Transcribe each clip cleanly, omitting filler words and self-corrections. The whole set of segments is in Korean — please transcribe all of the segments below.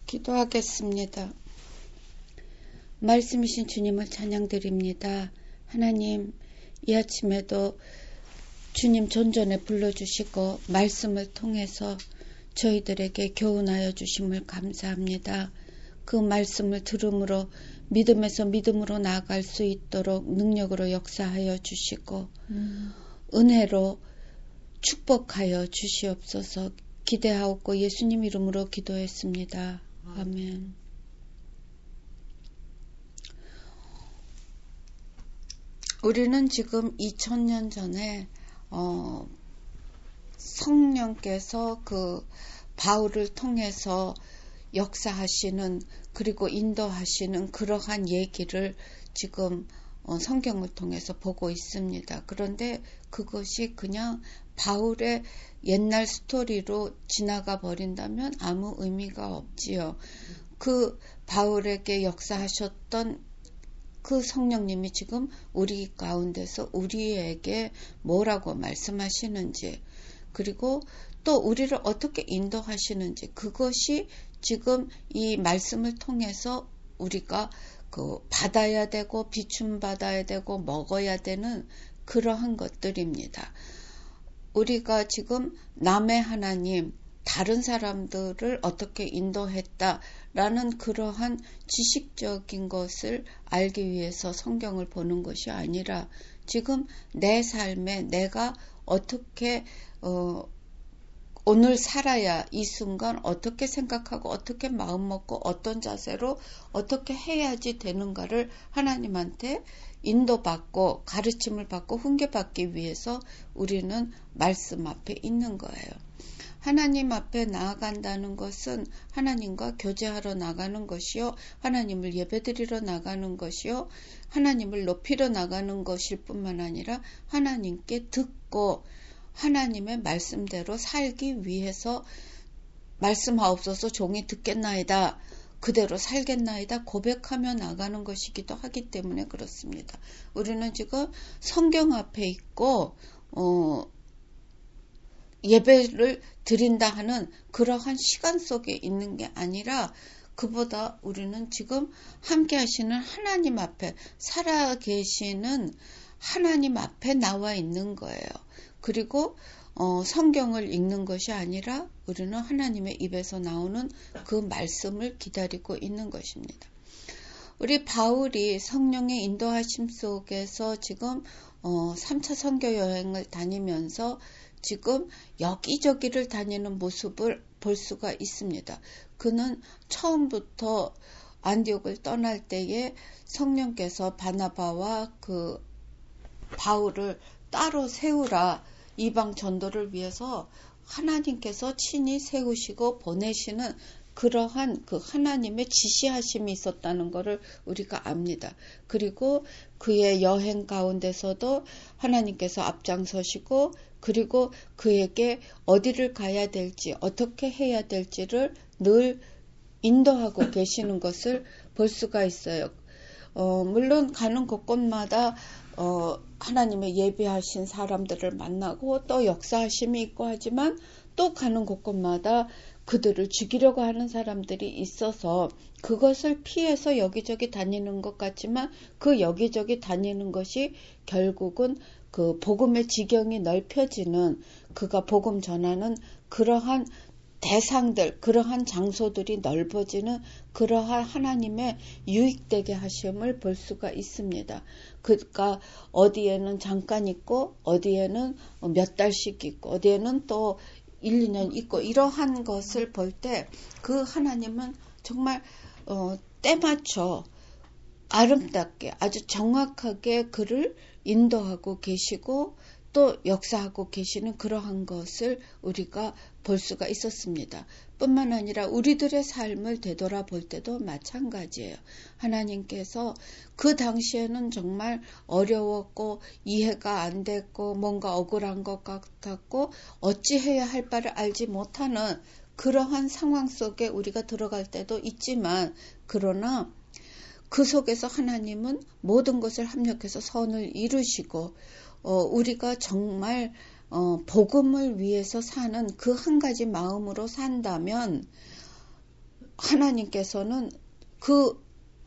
기도하겠습니다. 말씀이신 주님을 찬양드립니다. 하나님, 이 아침에도 주님 존전에 불러주시고 말씀을 통해서 저희들에게 교훈하여 주심을 감사합니다. 그 말씀을 들음으로 믿음에서 믿음으로 나아갈 수 있도록 능력으로 역사하여 주시고 은혜로 축복하여 주시옵소서. 기대하옵고 예수님 이름으로 기도했습니다. 아멘. 우리는 지금 2000년 전에 성령께서 그 바울을 통해서 역사하시는 그리고 인도하시는 그러한 얘기를 지금 성경을 통해서 보고 있습니다. 그런데 그것이 그냥 바울의 옛날 스토리로 지나가 버린다면 아무 의미가 없지요. 그 바울에게 역사하셨던 그 성령님이 지금 우리 가운데서 우리에게 뭐라고 말씀하시는지, 그리고 또 우리를 어떻게 인도하시는지, 그것이 지금 이 말씀을 통해서 우리가 받아야 되고 비춤받아야 되고 먹어야 되는 그러한 것들입니다. 우리가 지금 남의 하나님, 다른 사람들을 어떻게 인도했다라는 그러한 지식적인 것을 알기 위해서 성경을 보는 것이 아니라 지금 내 삶에 내가 어떻게 오늘 살아야 이 순간 어떻게 생각하고 어떻게 마음 먹고 어떤 자세로 어떻게 해야지 되는가를 하나님한테 인도받고 가르침을 받고 훈계받기 위해서 우리는 말씀 앞에 있는 거예요. 하나님 앞에 나아간다는 것은 하나님과 교제하러 나가는 것이요, 하나님을 예배드리러 나가는 것이요, 하나님을 높이러 나가는 것일 뿐만 아니라 하나님께 듣고 하나님의 말씀대로 살기 위해서 말씀하옵소서 종이 듣겠나이다, 그대로 살겠나이다 고백하며 나가는 것이기도 하기 때문에 그렇습니다. 우리는 지금 성경 앞에 있고 예배를 드린다 하는 그러한 시간 속에 있는 게 아니라 그보다 우리는 지금 함께 하시는 하나님 앞에 살아계시는 하나님 앞에 나와 있는 거예요. 그리고 성경을 읽는 것이 아니라 우리는 하나님의 입에서 나오는 그 말씀을 기다리고 있는 것입니다. 우리 바울이 성령의 인도하심 속에서 지금 3차 선교 여행을 다니면서 지금 여기저기를 다니는 모습을 볼 수가 있습니다. 그는 처음부터 안디옥을 떠날 때에 성령께서 바나바와 그 바울을 따로 세우라, 이방 전도를 위해서 하나님께서 친히 세우시고 보내시는 그러한 그 하나님의 지시하심이 있었다는 것을 우리가 압니다. 그리고 그의 여행 가운데서도 하나님께서 앞장서시고 그리고 그에게 어디를 가야 될지 어떻게 해야 될지를 늘 인도하고 계시는 것을 볼 수가 있어요. 물론 가는 곳곳마다 하나님의 예비하신 사람들을 만나고 또 역사하심이 있고 하지만 또 가는 곳곳마다 그들을 죽이려고 하는 사람들이 있어서 그것을 피해서 여기저기 다니는 것 같지만 그 여기저기 다니는 것이 결국은 그 복음의 지경이 넓혀지는, 그가 복음 전하는 그러한 대상들, 그러한 장소들이 넓어지는 그러한 하나님의 유익되게 하심을 볼 수가 있습니다. 그러니까 어디에는 잠깐 있고 어디에는 몇 달씩 있고 어디에는 또 1, 2년 있고 이러한 것을 볼 때 그 하나님은 정말 때맞춰 아름답게 아주 정확하게 그를 인도하고 계시고 또 역사하고 계시는 그러한 것을 우리가 볼 수가 있었습니다. 뿐만 아니라 우리들의 삶을 되돌아볼 때도 마찬가지예요. 하나님께서 그 당시에는 정말 어려웠고 이해가 안 됐고 뭔가 억울한 것 같았고 어찌해야 할 바를 알지 못하는 그러한 상황 속에 우리가 들어갈 때도 있지만, 그러나 그 속에서 하나님은 모든 것을 합력해서 선을 이루시고 우리가 정말 복음을 위해서 사는 그 한 가지 마음으로 산다면 하나님께서는 그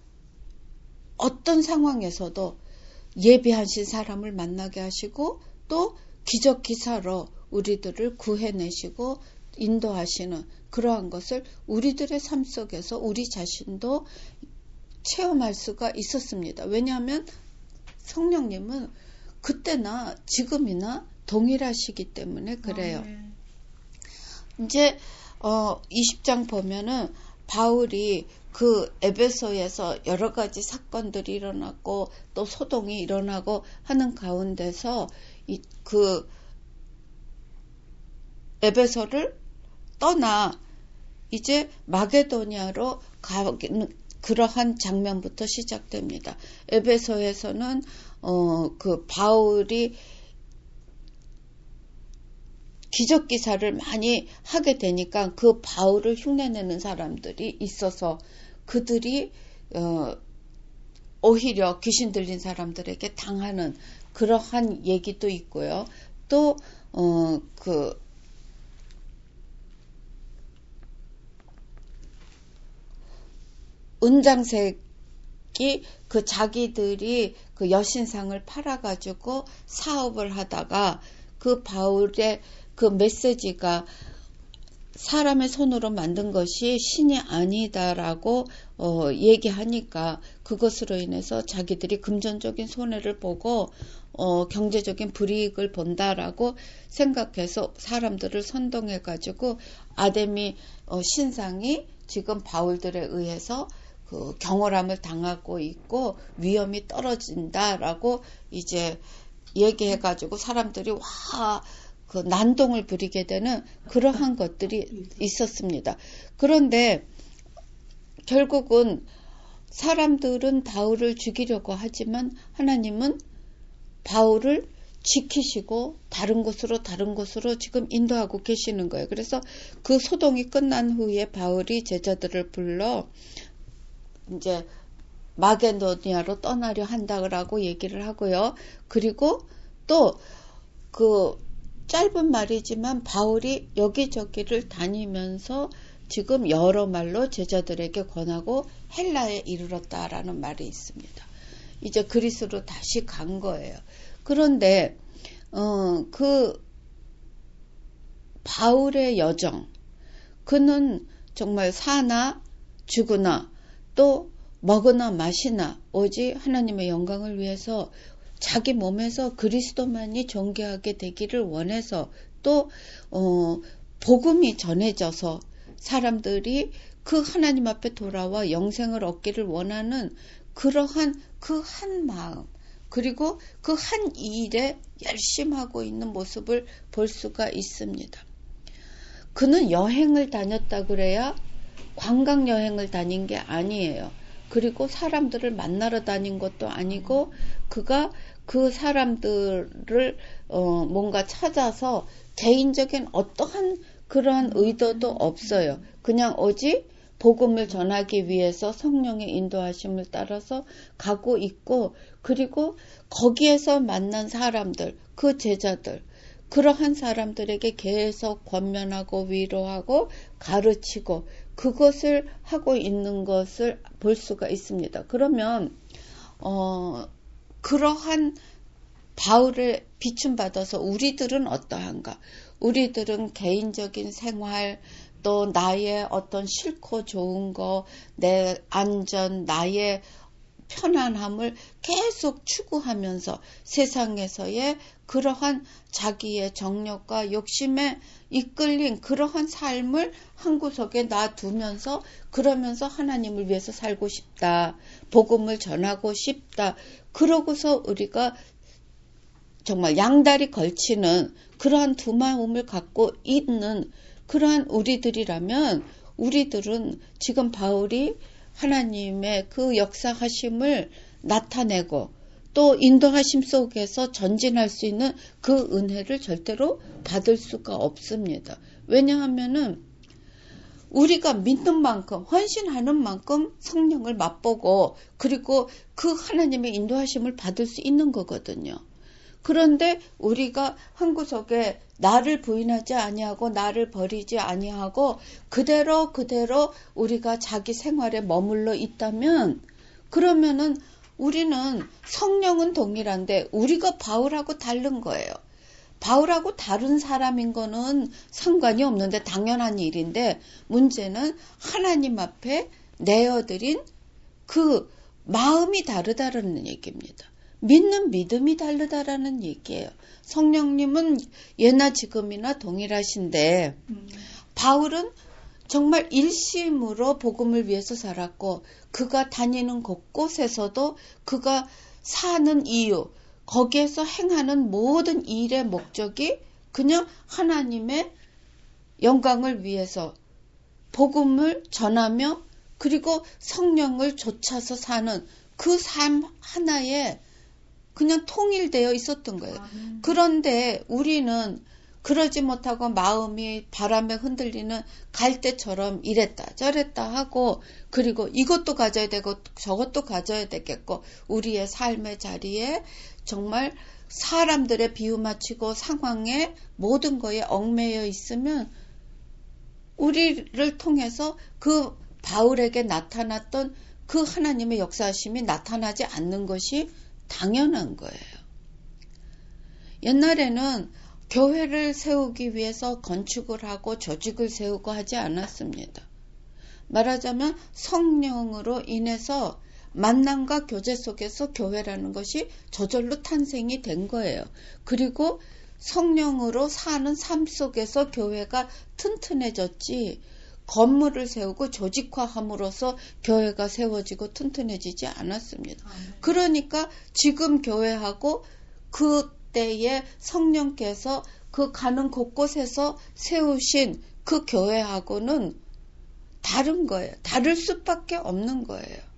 어떤 상황에서도 예비하신 사람을 만나게 하시고 또 기적기사로 우리들을 구해내시고 인도하시는 그러한 것을 우리들의 삶 속에서 우리 자신도 체험할 수가 있었습니다. 왜냐하면 성령님은 그때나 지금이나 동일하시기 때문에 그래요. 이제 20장 보면은 바울이 그 에베소에서 여러 가지 사건들이 일어났고 또 소동이 일어나고 하는 가운데서 그 에베소를 떠나 이제 마게도니아로 가는 그러한 장면부터 시작됩니다. 에베소에서는 그 바울이 기적 기사를 많이 하게 되니까 그 바울을 흉내내는 사람들이 있어서 그들이 오히려 귀신 들린 사람들에게 당하는 그러한 얘기도 있고요. 또 그 은장색이 그 자기들이 그 여신상을 팔아가지고 사업을 하다가 그 바울의 그 메시지가 사람의 손으로 만든 것이 신이 아니다라고 얘기하니까 그것으로 인해서 자기들이 금전적인 손해를 보고 경제적인 불이익을 본다라고 생각해서 사람들을 선동해가지고 아데미 신상이 지금 바울들에 의해서 그 경홀함을 당하고 있고 위험이 떨어진다라고 이제 얘기해가지고 사람들이 그 난동을 부리게 되는 그러한 것들이 있었습니다. 그런데 결국은 사람들은 바울을 죽이려고 하지만 하나님은 바울을 지키시고 다른 곳으로 지금 인도하고 계시는 거예요. 그래서 그 소동이 끝난 후에 바울이 제자들을 불러 이제 마게도니아로 떠나려 한다고 얘기를 하고요. 그리고 또 그 짧은 말이지만 바울이 여기저기를 다니면서 지금 여러 말로 제자들에게 권하고 헬라에 이르렀다라는 말이 있습니다. 이제 그리스로 다시 간 거예요. 그런데 그 바울의 여정, 그는 정말 사나 죽으나 또 먹으나 마시나 오직 하나님의 영광을 위해서 자기 몸에서 그리스도만이 존귀하게 되기를 원해서 또 복음이 전해져서 사람들이 그 하나님 앞에 돌아와 영생을 얻기를 원하는 그러한 그 한 마음 그리고 그 한 일에 열심하고 있는 모습을 볼 수가 있습니다. 그는 여행을 다녔다 그래야 관광 여행을 다닌 게 아니에요. 그리고 사람들을 만나러 다닌 것도 아니고 그가 그 사람들을 뭔가 찾아서 개인적인 어떠한 그러한 의도도 없어요. 그냥 오직 복음을 전하기 위해서 성령의 인도하심을 따라서 가고 있고 그리고 거기에서 만난 사람들, 그 제자들, 그러한 사람들에게 계속 권면하고 위로하고 가르치고 그것을 하고 있는 것을 볼 수가 있습니다. 그러면 그러한 바울을 비춤받아서 우리들은 어떠한가? 우리들은 개인적인 생활 또 나의 어떤 싫고 좋은 거, 내 안전, 나의 편안함을 계속 추구하면서 세상에서의 그러한 자기의 정욕과 욕심에 이끌린 그러한 삶을 한 구석에 놔두면서 그러면서 하나님을 위해서 살고 싶다. 복음을 전하고 싶다. 그러고서 우리가 정말 양다리 걸치는 그러한 두 마음을 갖고 있는 그러한 우리들이라면 우리들은 지금 바울이 하나님의 그 역사하심을 나타내고 또 인도하심 속에서 전진할 수 있는 그 은혜를 절대로 받을 수가 없습니다. 왜냐하면은 우리가 믿는 만큼 헌신하는 만큼 성령을 맛보고 그리고 그 하나님의 인도하심을 받을 수 있는 거거든요. 그런데 우리가 한 구석에 나를 부인하지 아니하고 나를 버리지 아니하고 그대로 우리가 자기 생활에 머물러 있다면, 그러면은 우리는 성령은 동일한데 우리가 바울하고 다른 거예요. 바울하고 다른 사람인 거는 상관이 없는데 당연한 일인데, 문제는 하나님 앞에 내어드린 그 마음이 다르다라는 얘기입니다. 믿는 믿음이 다르다라는 얘기예요. 성령님은 예나 지금이나 동일하신데, 바울은 정말 일심으로 복음을 위해서 살았고, 그가 다니는 곳곳에서도 그가 사는 이유, 거기에서 행하는 모든 일의 목적이 그냥 하나님의 영광을 위해서 복음을 전하며, 그리고 성령을 좇아서 사는 그 삶 하나에 그냥 통일되어 있었던 거예요. 그런데 우리는 그러지 못하고 마음이 바람에 흔들리는 갈대처럼 이랬다 저랬다 하고, 그리고 이것도 가져야 되고 저것도 가져야 되겠고, 우리의 삶의 자리에 정말 사람들의 비유 맞추고 상황에 모든 거에 얽매여 있으면 우리를 통해서 그 바울에게 나타났던 그 하나님의 역사하심이 나타나지 않는 것이 당연한 거예요. 옛날에는 교회를 세우기 위해서 건축을 하고 조직을 세우고 하지 않았습니다. 말하자면 성령으로 인해서 만남과 교제 속에서 교회라는 것이 저절로 탄생이 된 거예요. 그리고 성령으로 사는 삶 속에서 교회가 튼튼해졌지, 건물을 세우고 조직화함으로써 교회가 세워지고 튼튼해지지 않았습니다. 그러니까 지금 교회하고 그때의 성령께서 그 가는 곳곳에서 세우신 그 교회하고는 다른 거예요. 다를 수밖에 없는 거예요.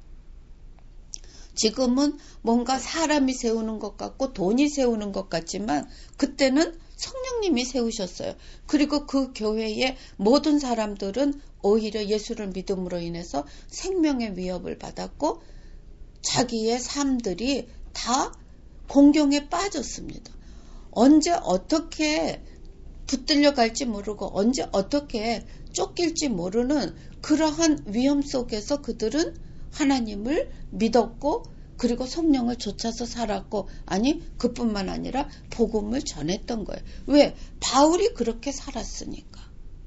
지금은 뭔가 사람이 세우는 것 같고 돈이 세우는 것 같지만, 그때는 성령님이 세우셨어요. 그리고 그 교회의 모든 사람들은 오히려 예수를 믿음으로 인해서 생명의 위협을 받았고, 자기의 삶들이 다 공경에 빠졌습니다. 언제 어떻게 붙들려 갈지 모르고 언제 어떻게 쫓길지 모르는 그러한 위험 속에서 그들은 하나님을 믿었고, 그리고 성령을 좇아서 살았고, 아니 그뿐만 아니라 복음을 전했던 거예요. 왜? 바울이 그렇게 살았으니까.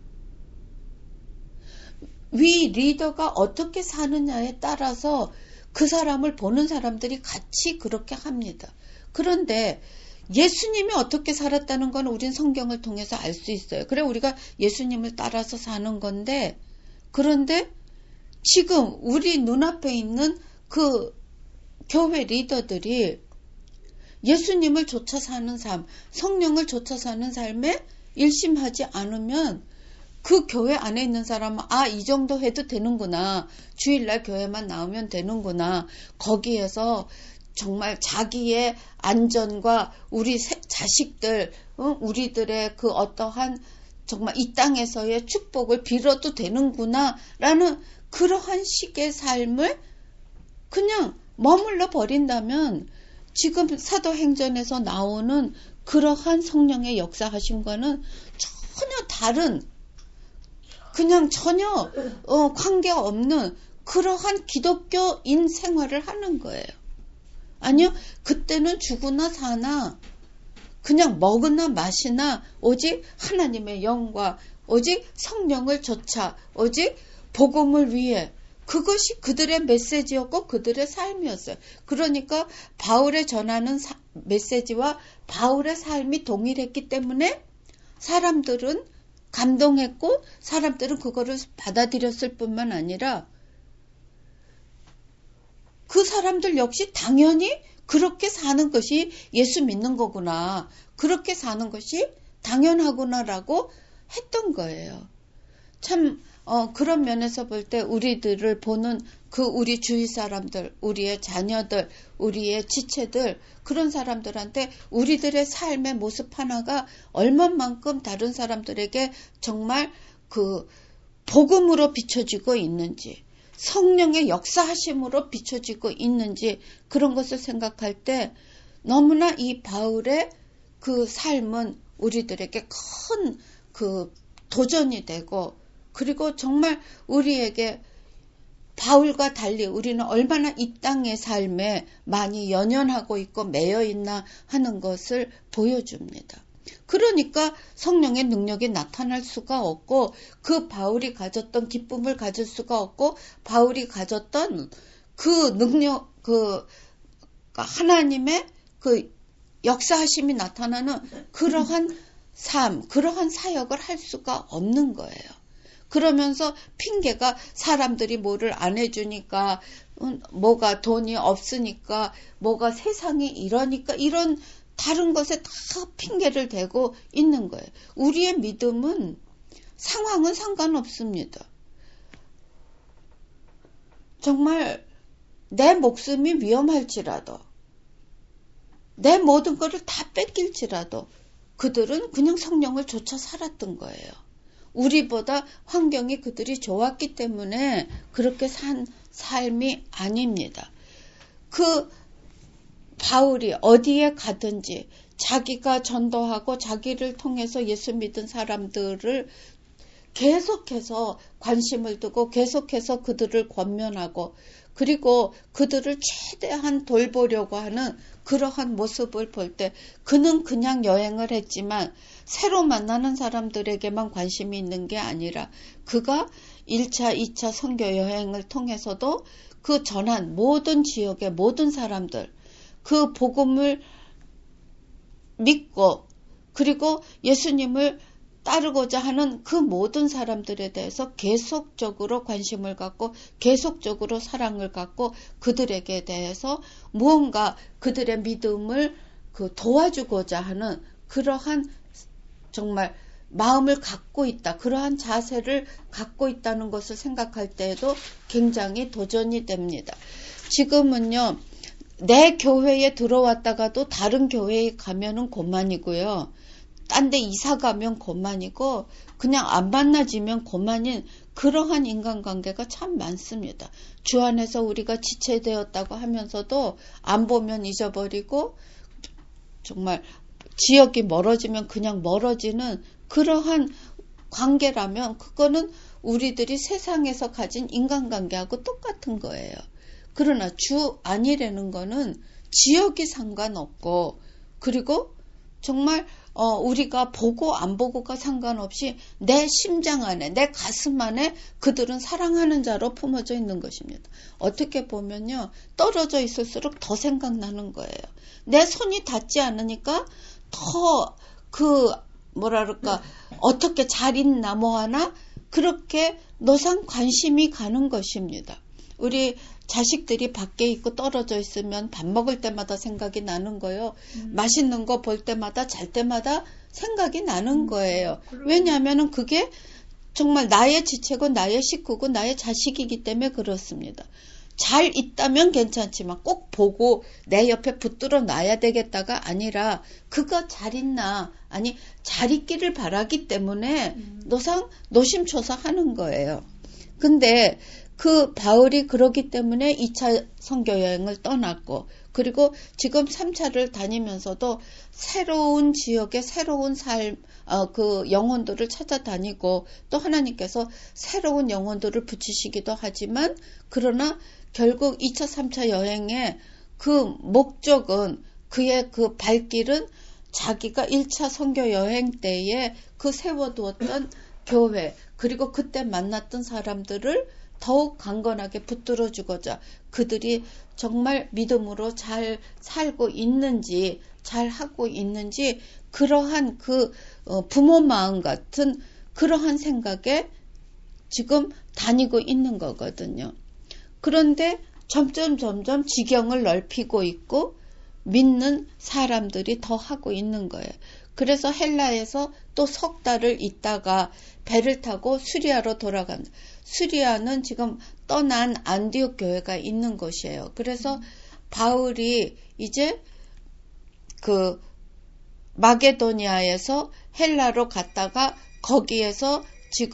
위 리더가 어떻게 사느냐에 따라서 그 사람을 보는 사람들이 같이 그렇게 합니다. 그런데 예수님이 어떻게 살았다는 건 우린 성경을 통해서 알 수 있어요. 그래 우리가 예수님을 따라서 사는 건데, 그런데 지금 우리 눈앞에 있는 그 교회 리더들이 예수님을 좇아 사는 삶, 성령을 좇아 사는 삶에 일심하지 않으면 그 교회 안에 있는 사람은 이 정도 해도 되는구나, 주일날 교회만 나오면 되는구나, 거기에서 정말 자기의 안전과 우리 자식들, 우리들의 그 어떠한 정말 이 땅에서의 축복을 빌어도 되는구나 라는 그러한 식의 삶을 그냥 머물러 버린다면, 지금 사도행전에서 나오는 그러한 성령의 역사하심과는 전혀 다른, 그냥 전혀 관계없는 그러한 기독교인 생활을 하는 거예요. 아니요, 그때는 죽으나 사나 그냥 먹으나 마시나 오직 하나님의 영과 오직 성령을 좇아 오직 복음을 위해, 그것이 그들의 메시지였고 그들의 삶이었어요. 그러니까 바울의 전하는 메시지와 바울의 삶이 동일했기 때문에 사람들은 감동했고, 사람들은 그거를 받아들였을 뿐만 아니라 그 사람들 역시 당연히 그렇게 사는 것이 예수 믿는 거구나, 그렇게 사는 것이 당연하구나라고 했던 거예요. 참 그런 면에서 볼 때 우리들을 보는 그 우리 주위 사람들, 우리의 자녀들, 우리의 지체들, 그런 사람들한테 우리들의 삶의 모습 하나가 얼마만큼 다른 사람들에게 정말 그 복음으로 비춰지고 있는지, 성령의 역사하심으로 비춰지고 있는지, 그런 것을 생각할 때 너무나 이 바울의 그 삶은 우리들에게 큰 그 도전이 되고, 그리고 정말 우리에게 바울과 달리 우리는 얼마나 이 땅의 삶에 많이 연연하고 있고 매여 있나 하는 것을 보여줍니다. 그러니까 성령의 능력이 나타날 수가 없고, 그 바울이 가졌던 기쁨을 가질 수가 없고, 바울이 가졌던 그 능력, 그 하나님의 그 역사하심이 나타나는 그러한 삶, 그러한 사역을 할 수가 없는 거예요. 그러면서 핑계가 사람들이 뭐를 안 해주니까, 뭐가 돈이 없으니까, 뭐가 세상이 이러니까, 이런 다른 것에 다 핑계를 대고 있는 거예요. 우리의 믿음은 상황은 상관없습니다. 정말 내 목숨이 위험할지라도, 내 모든 것을 다 뺏길지라도 그들은 그냥 성령을 쫓아 살았던 거예요. 우리보다 환경이 그들이 좋았기 때문에 그렇게 산 삶이 아닙니다. 그 바울이 어디에 가든지 자기가 전도하고 자기를 통해서 예수 믿은 사람들을 계속해서 관심을 두고 계속해서 그들을 권면하고, 그리고 그들을 최대한 돌보려고 하는 그러한 모습을 볼 때 그는 그냥 여행을 했지만 새로 만나는 사람들에게만 관심이 있는 게 아니라 그가 1차, 2차 선교 여행을 통해서도 그 전한 모든 지역의 모든 사람들, 그 복음을 믿고 그리고 예수님을 따르고자 하는 그 모든 사람들에 대해서 계속적으로 관심을 갖고 계속적으로 사랑을 갖고 그들에게 대해서 무언가 그들의 믿음을 도와주고자 하는 그러한 정말 마음을 갖고 있다, 그러한 자세를 갖고 있다는 것을 생각할 때에도 굉장히 도전이 됩니다. 지금은요, 내 교회에 들어왔다가도 다른 교회에 가면은 고만이고요. 딴 데 이사 가면 고만이고, 그냥 안 만나지면 고만인 그러한 인간관계가 참 많습니다. 주 안에서 우리가 지체되었다고 하면서도 안 보면 잊어버리고, 정말 지역이 멀어지면 그냥 멀어지는 그러한 관계라면 그거는 우리들이 세상에서 가진 인간관계하고 똑같은 거예요. 그러나 주 안이라는 거는 지역이 상관없고, 그리고 정말 우리가 보고 안 보고가 상관없이 내 심장 안에, 내 가슴 안에 그들은 사랑하는 자로 품어져 있는 것입니다. 어떻게 보면요, 떨어져 있을수록 더 생각나는 거예요. 내 손이 닿지 않으니까 더 어떻게 잘 있나 뭐 하나 그렇게 노상 관심이 가는 것입니다. 우리 자식들이 밖에 있고 떨어져 있으면 밥 먹을 때마다 생각이 나는 거예요. 맛있는 거 볼 때마다 잘 때마다 생각이 나는 거예요. 왜냐하면 그게 정말 나의 지체고 나의 식구고 나의 자식이기 때문에 그렇습니다. 잘 있다면 괜찮지만 꼭 보고 내 옆에 붙들어 놔야 되겠다가 아니라 그가 잘 있나, 아니 잘 있기를 바라기 때문에 노심초사하는 거예요. 근데 그 바울이 그러기 때문에 2차 선교 여행을 떠났고, 그리고 지금 3차를 다니면서도 새로운 지역의 새로운 삶, 그 영혼들을 찾아다니고, 또 하나님께서 새로운 영혼들을 붙이시기도 하지만, 그러나 결국 2차, 3차 여행의 그 목적은, 그의 그 발길은 자기가 1차 선교 여행 때에 그 세워두었던 교회, 그리고 그때 만났던 사람들을 더욱 강건하게 붙들어주고자, 그들이 정말 믿음으로 잘 살고 있는지, 잘 하고 있는지, 그러한 그 부모 마음 같은 그러한 생각에 지금 다니고 있는 거거든요. 그런데 점점 지경을 넓히고 있고 믿는 사람들이 더 하고 있는 거예요. 그래서 헬라에서 또 석 달을 있다가 배를 타고 수리아로 돌아간다. 수리아는 지금 떠난 안디옥 교회가 있는 곳이에요. 그래서 바울이 이제 그 마게도니아에서 헬라로 갔다가 거기에서 지금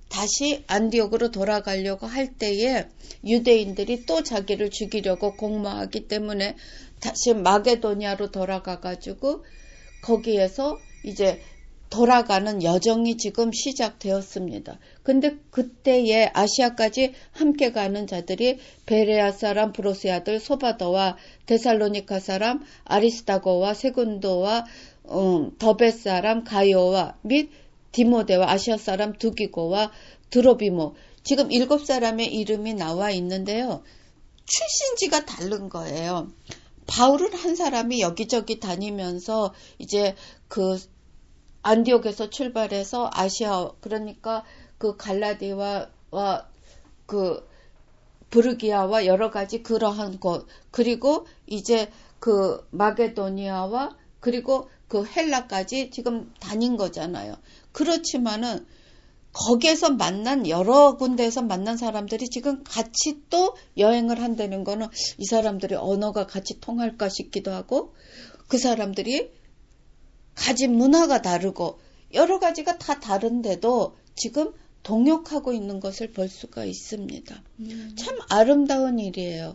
다시 안디옥으로 돌아가려고 할 때에 유대인들이 또 자기를 죽이려고 공모하기 때문에 다시 마게도니아로 돌아가가지고 거기에서 이제 돌아가는 여정이 지금 시작되었습니다. 근데 그때에 아시아까지 함께 가는 자들이 베레아 사람 브로스의 소바더와 데살로니카 사람 아리스다고와 세군도와 더베 사람 가이오와 및 디모데와 아시아 사람 두기고와 드로비모, 지금 7사람의 이름이 나와 있는데요. 출신지가 다른 거예요. 바울은 한 사람이 여기저기 다니면서 이제 그 안디옥에서 출발해서 아시아, 그러니까 그 갈라디아와 그 브르기아와 여러 가지 그러한 곳, 그리고 이제 그 마게도니아와 그리고 그 헬라까지 지금 다닌 거잖아요. 그렇지만은 거기에서 만난 여러 군데에서 만난 사람들이 지금 같이 또 여행을 한다는 거는 이 사람들의 언어가 같이 통할까 싶기도 하고, 그 사람들이 가진 문화가 다르고 여러 가지가 다 다른데도 지금 동역하고 있는 것을 볼 수가 있습니다. 참 아름다운 일이에요.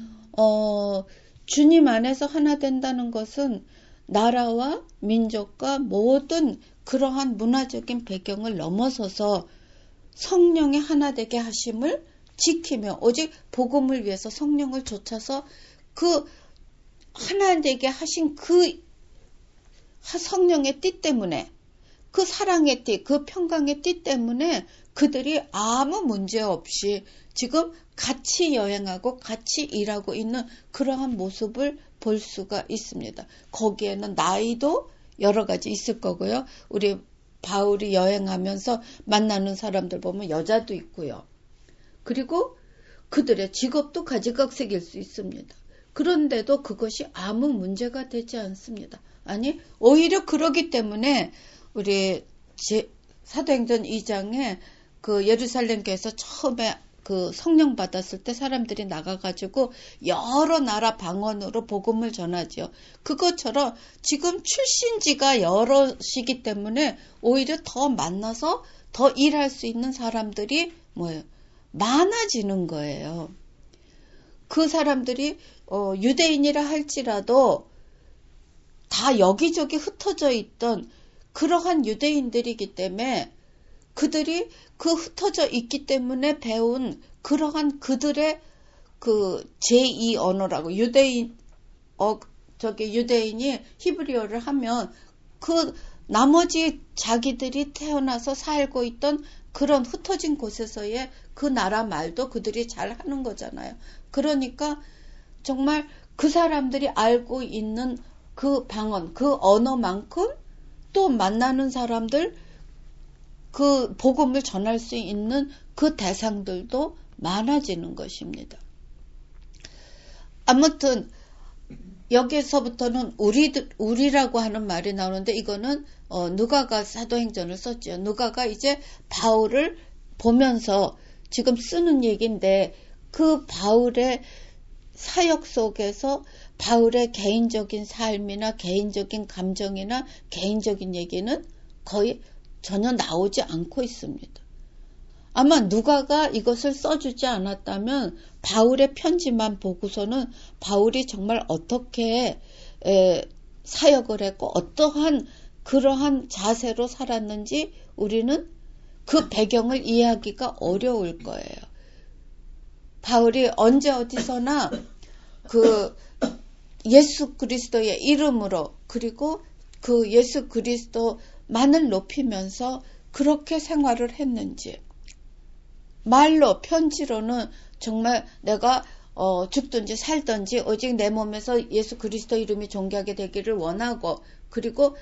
주님 안에서 하나 된다는 것은 나라와 민족과 모든 그러한 문화적인 배경을 넘어서서 성령의 하나 되게 하심을 지키며 오직 복음을 위해서 성령을 좇아서 그 하나 되게 하신 그 성령의 띠 때문에, 그 사랑의 띠, 그 평강의 띠 때문에 그들이 아무 문제 없이 지금 같이 여행하고 같이 일하고 있는 그러한 모습을 볼 수가 있습니다. 거기에는 나이도 여러 가지 있을 거고요. 우리 바울이 여행하면서 만나는 사람들 보면 여자도 있고요. 그리고 그들의 직업도 가지각색일 수 있습니다. 그런데도 그것이 아무 문제가 되지 않습니다. 아니, 오히려 그러기 때문에 우리 사도행전 2장에 그 예루살렘 교회에서 처음에 그 성령 받았을 때 사람들이 나가가지고 여러 나라 방언으로 복음을 전하죠. 그것처럼 지금 출신지가 여럿이기 때문에 오히려 더 만나서 더 일할 수 있는 사람들이 많아지는 거예요. 그 사람들이 유대인이라 할지라도 다 여기저기 흩어져 있던 그러한 유대인들이기 때문에 그들이 그 흩어져 있기 때문에 배운 그러한 그들의 그 제2 언어라고, 유대인이 히브리어를 하면 그 나머지 자기들이 태어나서 살고 있던 그런 흩어진 곳에서의 그 나라 말도 그들이 잘 하는 거잖아요. 그러니까 정말 그 사람들이 알고 있는 그 방언, 그 언어만큼 또 만나는 사람들, 그 복음을 전할 수 있는 그 대상들도 많아지는 것입니다. 아무튼 여기서부터는 우리라고 하는 말이 나오는데, 이거는 누가가 사도행전을 썼죠. 누가가 이제 바울을 보면서 지금 쓰는 얘기인데, 그 바울의 사역 속에서 바울의 개인적인 삶이나 개인적인 감정이나 개인적인 얘기는 거의 전혀 나오지 않고 있습니다. 아마 누가가 이것을 써주지 않았다면 바울의 편지만 보고서는 바울이 정말 어떻게 사역을 했고 어떠한 그러한 자세로 살았는지 우리는 그 배경을 이해하기가 어려울 거예요. 바울이 언제 어디서나 그 예수 그리스도의 이름으로, 그리고 그 예수 그리스도만을 높이면서 그렇게 생활을 했는지, 말로 편지로는 정말 내가 죽든지 살든지 오직 내 몸에서 예수 그리스도 이름이 존귀하게 되기를 원하고, 그리고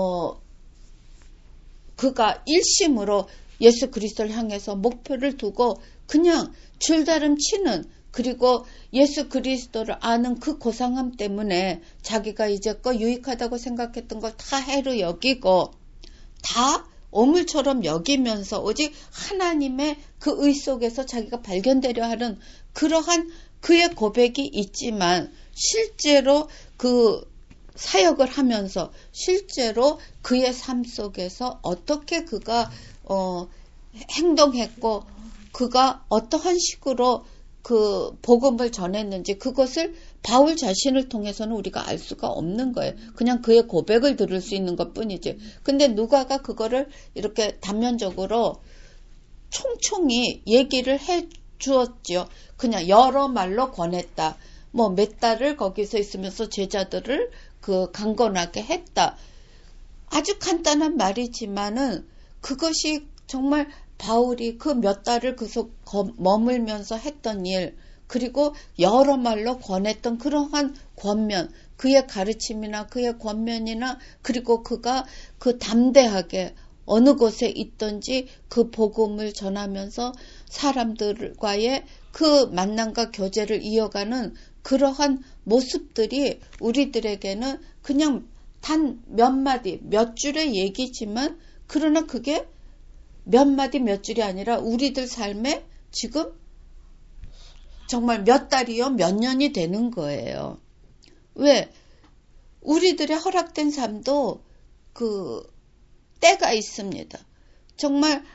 그가 일심으로 예수 그리스도를 향해서 목표를 두고 그냥 줄다름 치는, 그리고 예수 그리스도를 아는 그 고상함 때문에 자기가 이제껏 유익하다고 생각했던 걸 다 해로 여기고 다 오물처럼 여기면서 오직 하나님의 그 의 속에서 자기가 발견되려 하는 그러한 그의 고백이 있지만, 실제로 그 사역을 하면서 실제로 그의 삶 속에서 어떻게 그가 행동했고 그가 어떠한 식으로 그 복음을 전했는지 그것을 바울 자신을 통해서는 우리가 알 수가 없는 거예요. 그냥 그의 고백을 들을 수 있는 것뿐이지. 근데 누가가 그거를 이렇게 단면적으로 총총히 얘기를 해 주었죠. 그냥 여러 말로 권했다. 뭐 몇 달을 거기서 있으면서 제자들을 그 강건하게 했다. 아주 간단한 말이지만은 그것이 정말 바울이 그 몇 달을 계속 머물면서 했던 일, 그리고 여러 말로 권했던 그러한 권면, 그의 가르침이나 그의 권면이나 그리고 그가 그 담대하게 어느 곳에 있든지 그 복음을 전하면서 사람들과의 그 만남과 교제를 이어가는 그러한 모습들이 우리들에게는 그냥 단 몇 마디, 몇 줄의 얘기지만 그러나 그게 몇 마디 몇 줄이 아니라 우리들 삶에 지금 정말 몇 달이요, 몇 년이 되는 거예요. 왜? 우리들의 허락된 삶도 그 때가 있습니다. 정말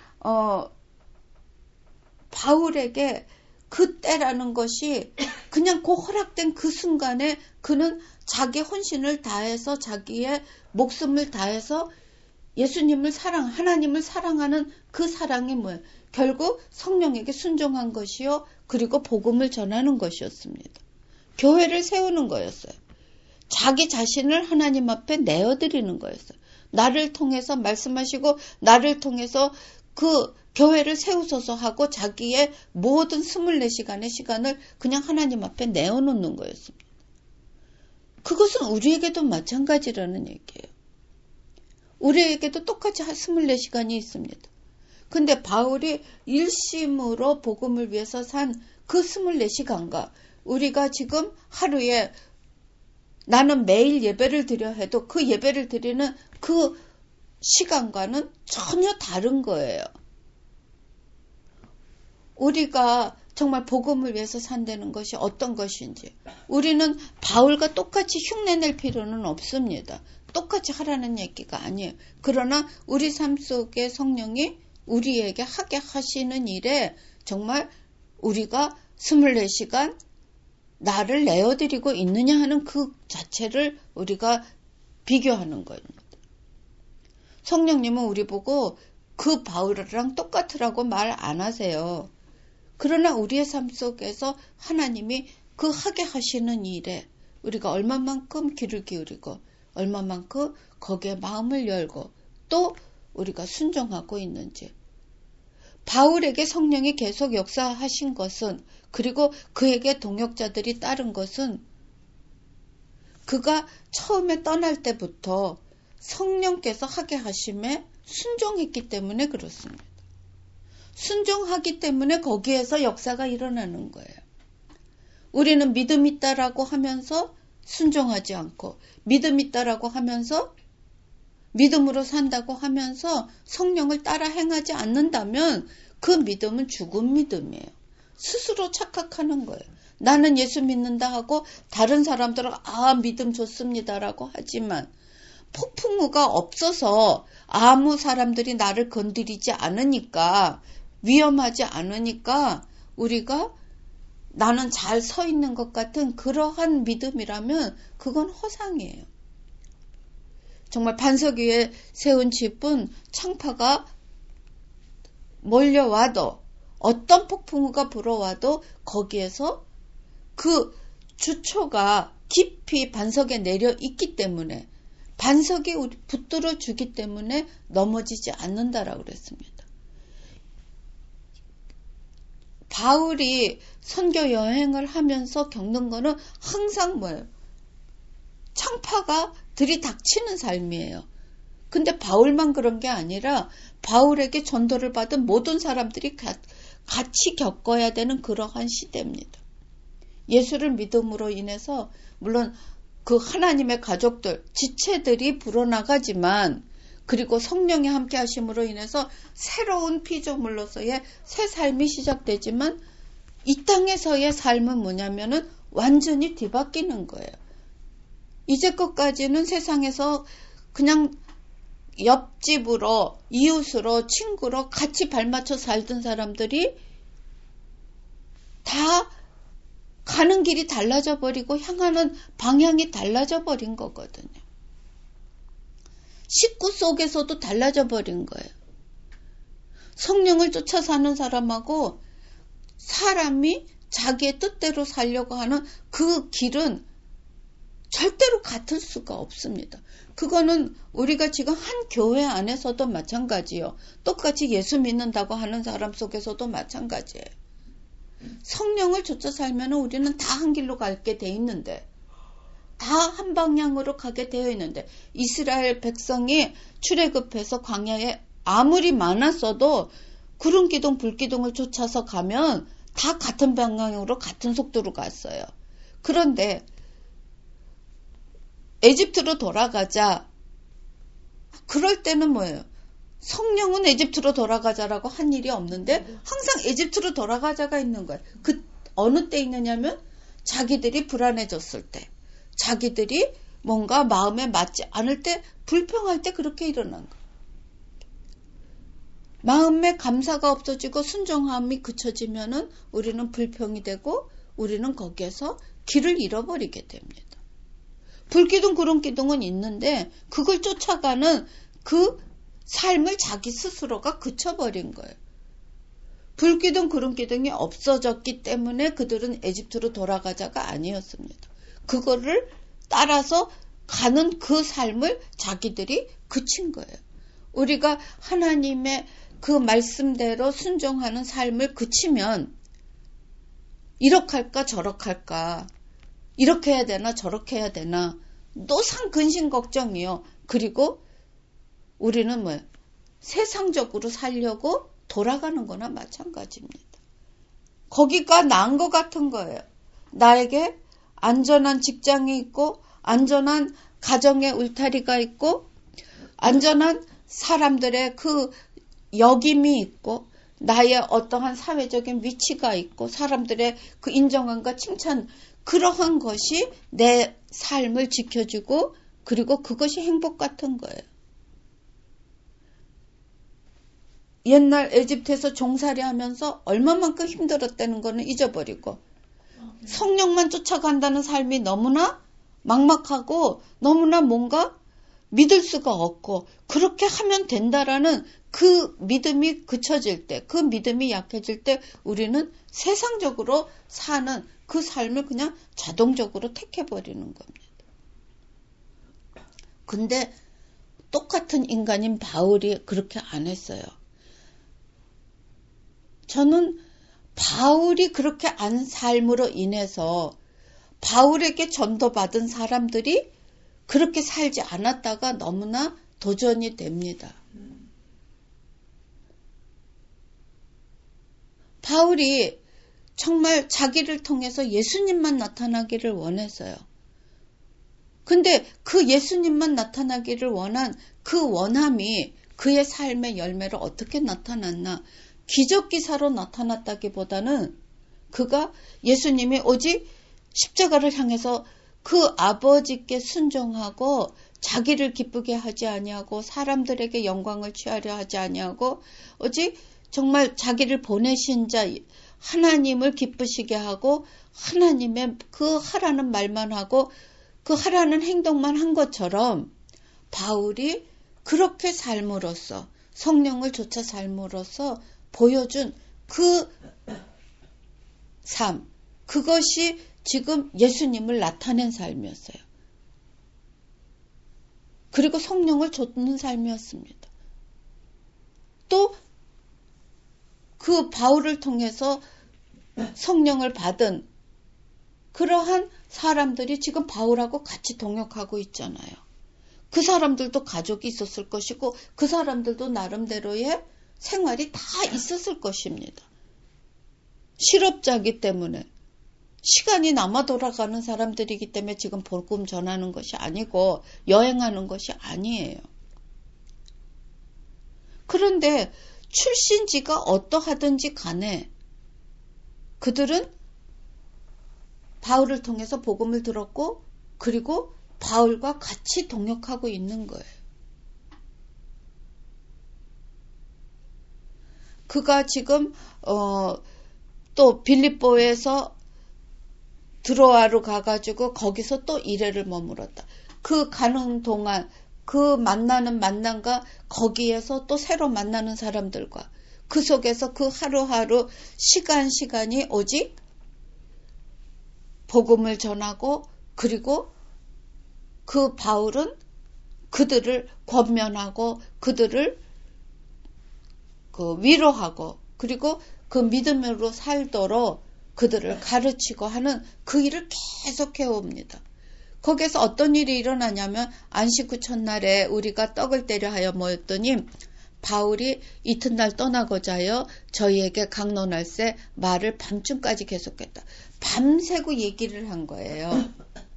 바울에게 그 때라는 것이 그냥 그 허락된 그 순간에 그는 자기 혼신을 다해서 자기의 목숨을 다해서 예수님을 하나님을 사랑하는 그 사랑이 뭐예요? 결국 성령에게 순종한 것이요. 그리고 복음을 전하는 것이었습니다. 교회를 세우는 거였어요. 자기 자신을 하나님 앞에 내어드리는 거였어요. 나를 통해서 말씀하시고 나를 통해서 그 교회를 세우소서 하고 자기의 모든 24시간의 시간을 그냥 하나님 앞에 내어놓는 거였습니다. 그것은 우리에게도 마찬가지라는 얘기예요. 우리에게도 똑같이 24시간이 있습니다. 근데 바울이 일심으로 복음을 위해서 산 그 24시간과 우리가 지금 하루에 나는 매일 예배를 드려 해도 그 예배를 드리는 그 시간과는 전혀 다른 거예요. 우리가 정말 복음을 위해서 산다는 것이 어떤 것인지 우리는 바울과 똑같이 흉내낼 필요는 없습니다. 똑같이 하라는 얘기가 아니에요. 그러나 우리 삶 속에 성령이 우리에게 하게 하시는 일에 정말 우리가 24시간 나를 내어드리고 있느냐 하는 그 자체를 우리가 비교하는 겁니다. 성령님은 우리 보고 그 바울이랑 똑같으라고 말 안 하세요. 그러나 우리의 삶 속에서 하나님이 그 하게 하시는 일에 우리가 얼마만큼 귀를 기울이고 얼마만큼 거기에 마음을 열고 또 우리가 순종하고 있는지. 바울에게 성령이 계속 역사하신 것은 그리고 그에게 동역자들이 따른 것은 그가 처음에 떠날 때부터 성령께서 하게 하심에 순종했기 때문에 그렇습니다. 순종하기 때문에 거기에서 역사가 일어나는 거예요. 우리는 믿음 있다라고 하면서 순종하지 않고 믿음 있다라고 하면서 믿음으로 산다고 하면서 성령을 따라 행하지 않는다면 그 믿음은 죽은 믿음이에요. 스스로 착각하는 거예요. 나는 예수 믿는다 하고 다른 사람들은 믿음 좋습니다라고 하지만 폭풍우가 없어서 아무 사람들이 나를 건드리지 않으니까 위험하지 않으니까 우리가 나는 잘 서 있는 것 같은 그러한 믿음이라면 그건 허상이에요. 정말 반석 위에 세운 집은 창파가 몰려와도 어떤 폭풍우가 불어와도 거기에서 그 주초가 깊이 반석에 내려 있기 때문에 반석이 붙들어 주기 때문에 넘어지지 않는다라고 그랬습니다. 바울이 선교 여행을 하면서 겪는 거는 항상 뭐예요? 창파가 들이닥치는 삶이에요. 근데 바울만 그런 게 아니라 바울에게 전도를 받은 모든 사람들이 같이 겪어야 되는 그러한 시대입니다. 예수를 믿음으로 인해서 물론 그 하나님의 가족들, 지체들이 불어나가지만 그리고 성령의 함께 하심으로 인해서 새로운 피조물로서의 새 삶이 시작되지만 이 땅에서의 삶은 뭐냐면은 완전히 뒤바뀌는 거예요. 이제껏까지는 세상에서 그냥 옆집으로, 이웃으로, 친구로 같이 발맞춰 살던 사람들이 다 가는 길이 달라져 버리고 향하는 방향이 달라져 버린 거거든요. 식구 속에서도 달라져 버린 거예요. 성령을 쫓아 사는 사람하고 사람이 자기의 뜻대로 살려고 하는 그 길은 절대로 같을 수가 없습니다. 그거는 우리가 지금 한 교회 안에서도 마찬가지요. 똑같이 예수 믿는다고 하는 사람 속에서도 마찬가지예요. 성령을 쫓아 살면 우리는 다 한 길로 가게 돼 있는데, 다 한 방향으로 가게 되어 있는데, 이스라엘 백성이 출애굽해서 광야에 아무리 많았어도 구름기둥 불기둥을 쫓아서 가면 다 같은 방향으로 같은 속도로 갔어요. 그런데 에집트로 돌아가자. 그럴 때는 뭐예요? 성령은 에집트로 돌아가자라고 한 일이 없는데 항상 에집트로 돌아가자가 있는 거예요. 그 어느 때 있느냐면 자기들이 불안해졌을 때, 자기들이 뭔가 마음에 맞지 않을 때, 불평할 때 그렇게 일어난 거예요. 마음에 감사가 없어지고 순종함이 그쳐지면은 우리는 불평이 되고 우리는 거기에서 길을 잃어버리게 됩니다. 불기둥 구름기둥은 있는데 그걸 쫓아가는 그 삶을 자기 스스로가 그쳐버린 거예요. 불기둥 구름기둥이 없어졌기 때문에 그들은 에집트로 돌아가자가 아니었습니다. 그거를 따라서 가는 그 삶을 자기들이 그친 거예요. 우리가 하나님의 그 말씀대로 순종하는 삶을 그치면 이렇게 할까 저렇게 할까, 이렇게 해야 되나 저렇게 해야 되나, 노상 근심 걱정이요. 그리고 우리는 뭐예요? 세상적으로 살려고 돌아가는 거나 마찬가지입니다. 거기가 나은 것 같은 거예요. 나에게 안전한 직장이 있고, 안전한 가정의 울타리가 있고, 안전한 사람들의 그 역임이 있고, 나의 어떠한 사회적인 위치가 있고, 사람들의 그 인정함과 칭찬, 그러한 것이 내 삶을 지켜주고, 그리고 그것이 행복 같은 거예요. 옛날 에집트에서 종살이 하면서 얼마만큼 힘들었다는 거는 잊어버리고, 성령만 쫓아간다는 삶이 너무나 막막하고 너무나 뭔가 믿을 수가 없고, 그렇게 하면 된다라는 그 믿음이 그쳐질 때, 그 믿음이 약해질 때 우리는 세상적으로 사는 그 삶을 그냥 자동적으로 택해버리는 겁니다. 근데 똑같은 인간인 바울이 그렇게 안 했어요. 저는 바울이 그렇게 안 삶으로 인해서 바울에게 전도받은 사람들이 그렇게 살지 않았다가 너무나 도전이 됩니다. 바울이 정말 자기를 통해서 예수님만 나타나기를 원했어요. 근데 그 예수님만 나타나기를 원한 그 원함이 그의 삶의 열매로 어떻게 나타났나? 기적기사로 나타났다기보다는 그가 예수님이 오직 십자가를 향해서 그 아버지께 순종하고 자기를 기쁘게 하지 아니하고 사람들에게 영광을 취하려 하지 아니하고 오직 정말 자기를 보내신 자 하나님을 기쁘시게 하고 하나님의 그 하라는 말만 하고 그 하라는 행동만 한 것처럼 바울이 그렇게 삶으로써 성령을 쫓아 삶으로써 보여준 그 삶, 그것이 지금 예수님을 나타낸 삶이었어요. 그리고 성령을 쫓는 삶이었습니다. 또 그 바울을 통해서 성령을 받은 그러한 사람들이 지금 바울하고 같이 동역하고 있잖아요. 그 사람들도 가족이 있었을 것이고 그 사람들도 나름대로의 생활이 다 있었을 것입니다. 실업자이기 때문에 시간이 남아 돌아가는 사람들이기 때문에 지금 복음 전하는 것이 아니고 여행하는 것이 아니에요. 그런데 출신지가 어떠하든지 간에 그들은 바울을 통해서 복음을 들었고 그리고 바울과 같이 동역하고 있는 거예요. 그가 지금 또 빌립보에서 드로아로 가가지고 거기서 또 1회를 머물었다. 그 가는 동안 그 만나는 만남과 거기에서 또 새로 만나는 사람들과 그 속에서 그 하루하루 시간이 오직 복음을 전하고 그리고 그 바울은 그들을 권면하고 그들을 위로하고 그리고 그 믿음으로 살도록 그들을 가르치고 하는 그 일을 계속 해옵니다. 거기에서 어떤 일이 일어나냐면 안식 후 첫날에 우리가 떡을 때려 하여 모였더니 바울이 이튿날 떠나고자 하여 저희에게 강론할새 말을 밤중까지 계속했다. 밤새고 얘기를 한 거예요.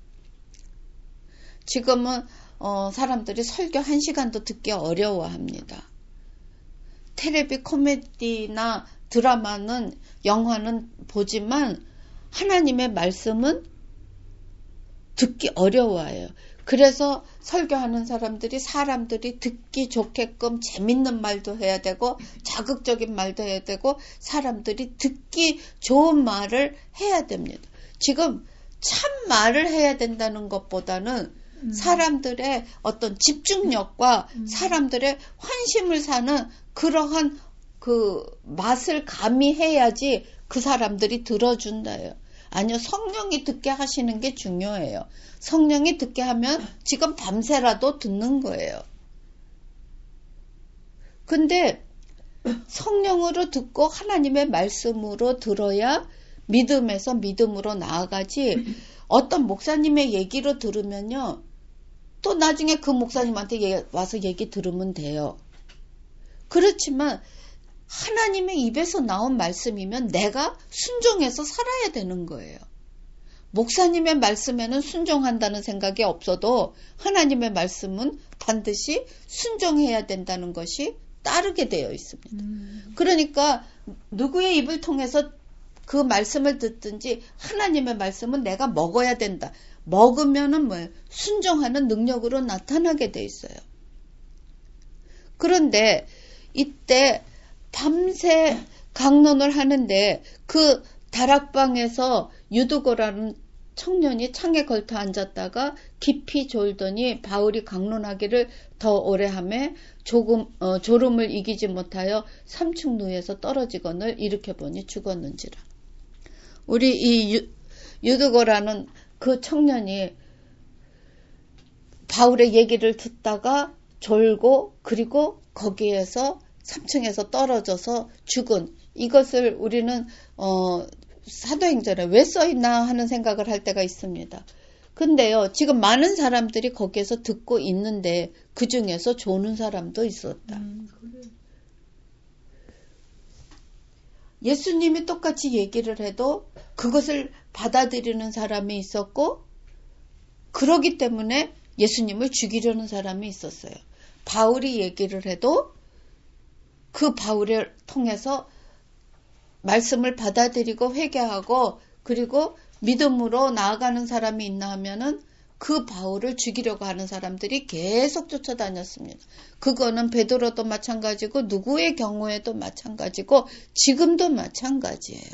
지금은 사람들이 설교 1시간도 듣기 어려워합니다. 텔레비 코미디나 드라마는 영화는 보지만 하나님의 말씀은 듣기 어려워요. 그래서 설교하는 사람들이 듣기 좋게끔 재밌는 말도 해야 되고 자극적인 말도 해야 되고 사람들이 듣기 좋은 말을 해야 됩니다. 지금 참 말을 해야 된다는 것보다는 사람들의 어떤 집중력과 사람들의 환심을 사는 그러한 그 맛을 가미해야지 그 사람들이 들어준다요. 아니요, 성령이 듣게 하시는 게 중요해요. 성령이 듣게 하면 지금 밤새라도 듣는 거예요. 근데 성령으로 듣고 하나님의 말씀으로 들어야 믿음에서 믿음으로 나아가지 어떤 목사님의 얘기로 들으면요. 또 나중에 그 목사님한테 와서 얘기 들으면 돼요. 그렇지만 하나님의 입에서 나온 말씀이면 내가 순종해서 살아야 되는 거예요. 목사님의 말씀에는 순종한다는 생각이 없어도 하나님의 말씀은 반드시 순종해야 된다는 것이 따르게 되어 있습니다. 그러니까 누구의 입을 통해서 그 말씀을 듣든지 하나님의 말씀은 내가 먹어야 된다. 먹으면은 뭐예요? 순종하는 능력으로 나타나게 돼 있어요. 그런데 이때 밤새 강론을 하는데 그 다락방에서 유두고라는 청년이 창에 걸터 앉았다가 깊이 졸더니 바울이 강론하기를 더 오래 하매 졸음을 이기지 못하여 3층 누에서 떨어지거늘 일으켜보니 죽었는지라. 우리 이 유두고라는 그 청년이 바울의 얘기를 듣다가 졸고 그리고 거기에서 3층에서 떨어져서 죽은 이것을 우리는 사도행전에 왜 써있나 하는 생각을 할 때가 있습니다. 근데요, 지금 많은 사람들이 거기에서 듣고 있는데 그 중에서 조는 사람도 있었다. 그래. 예수님이 똑같이 얘기를 해도 그것을 받아들이는 사람이 있었고 그러기 때문에 예수님을 죽이려는 사람이 있었어요. 바울이 얘기를 해도 그 바울을 통해서 말씀을 받아들이고 회개하고 그리고 믿음으로 나아가는 사람이 있나 하면은 그 바울을 죽이려고 하는 사람들이 계속 쫓아다녔습니다. 그거는 베드로도 마찬가지고 누구의 경우에도 마찬가지고 지금도 마찬가지예요.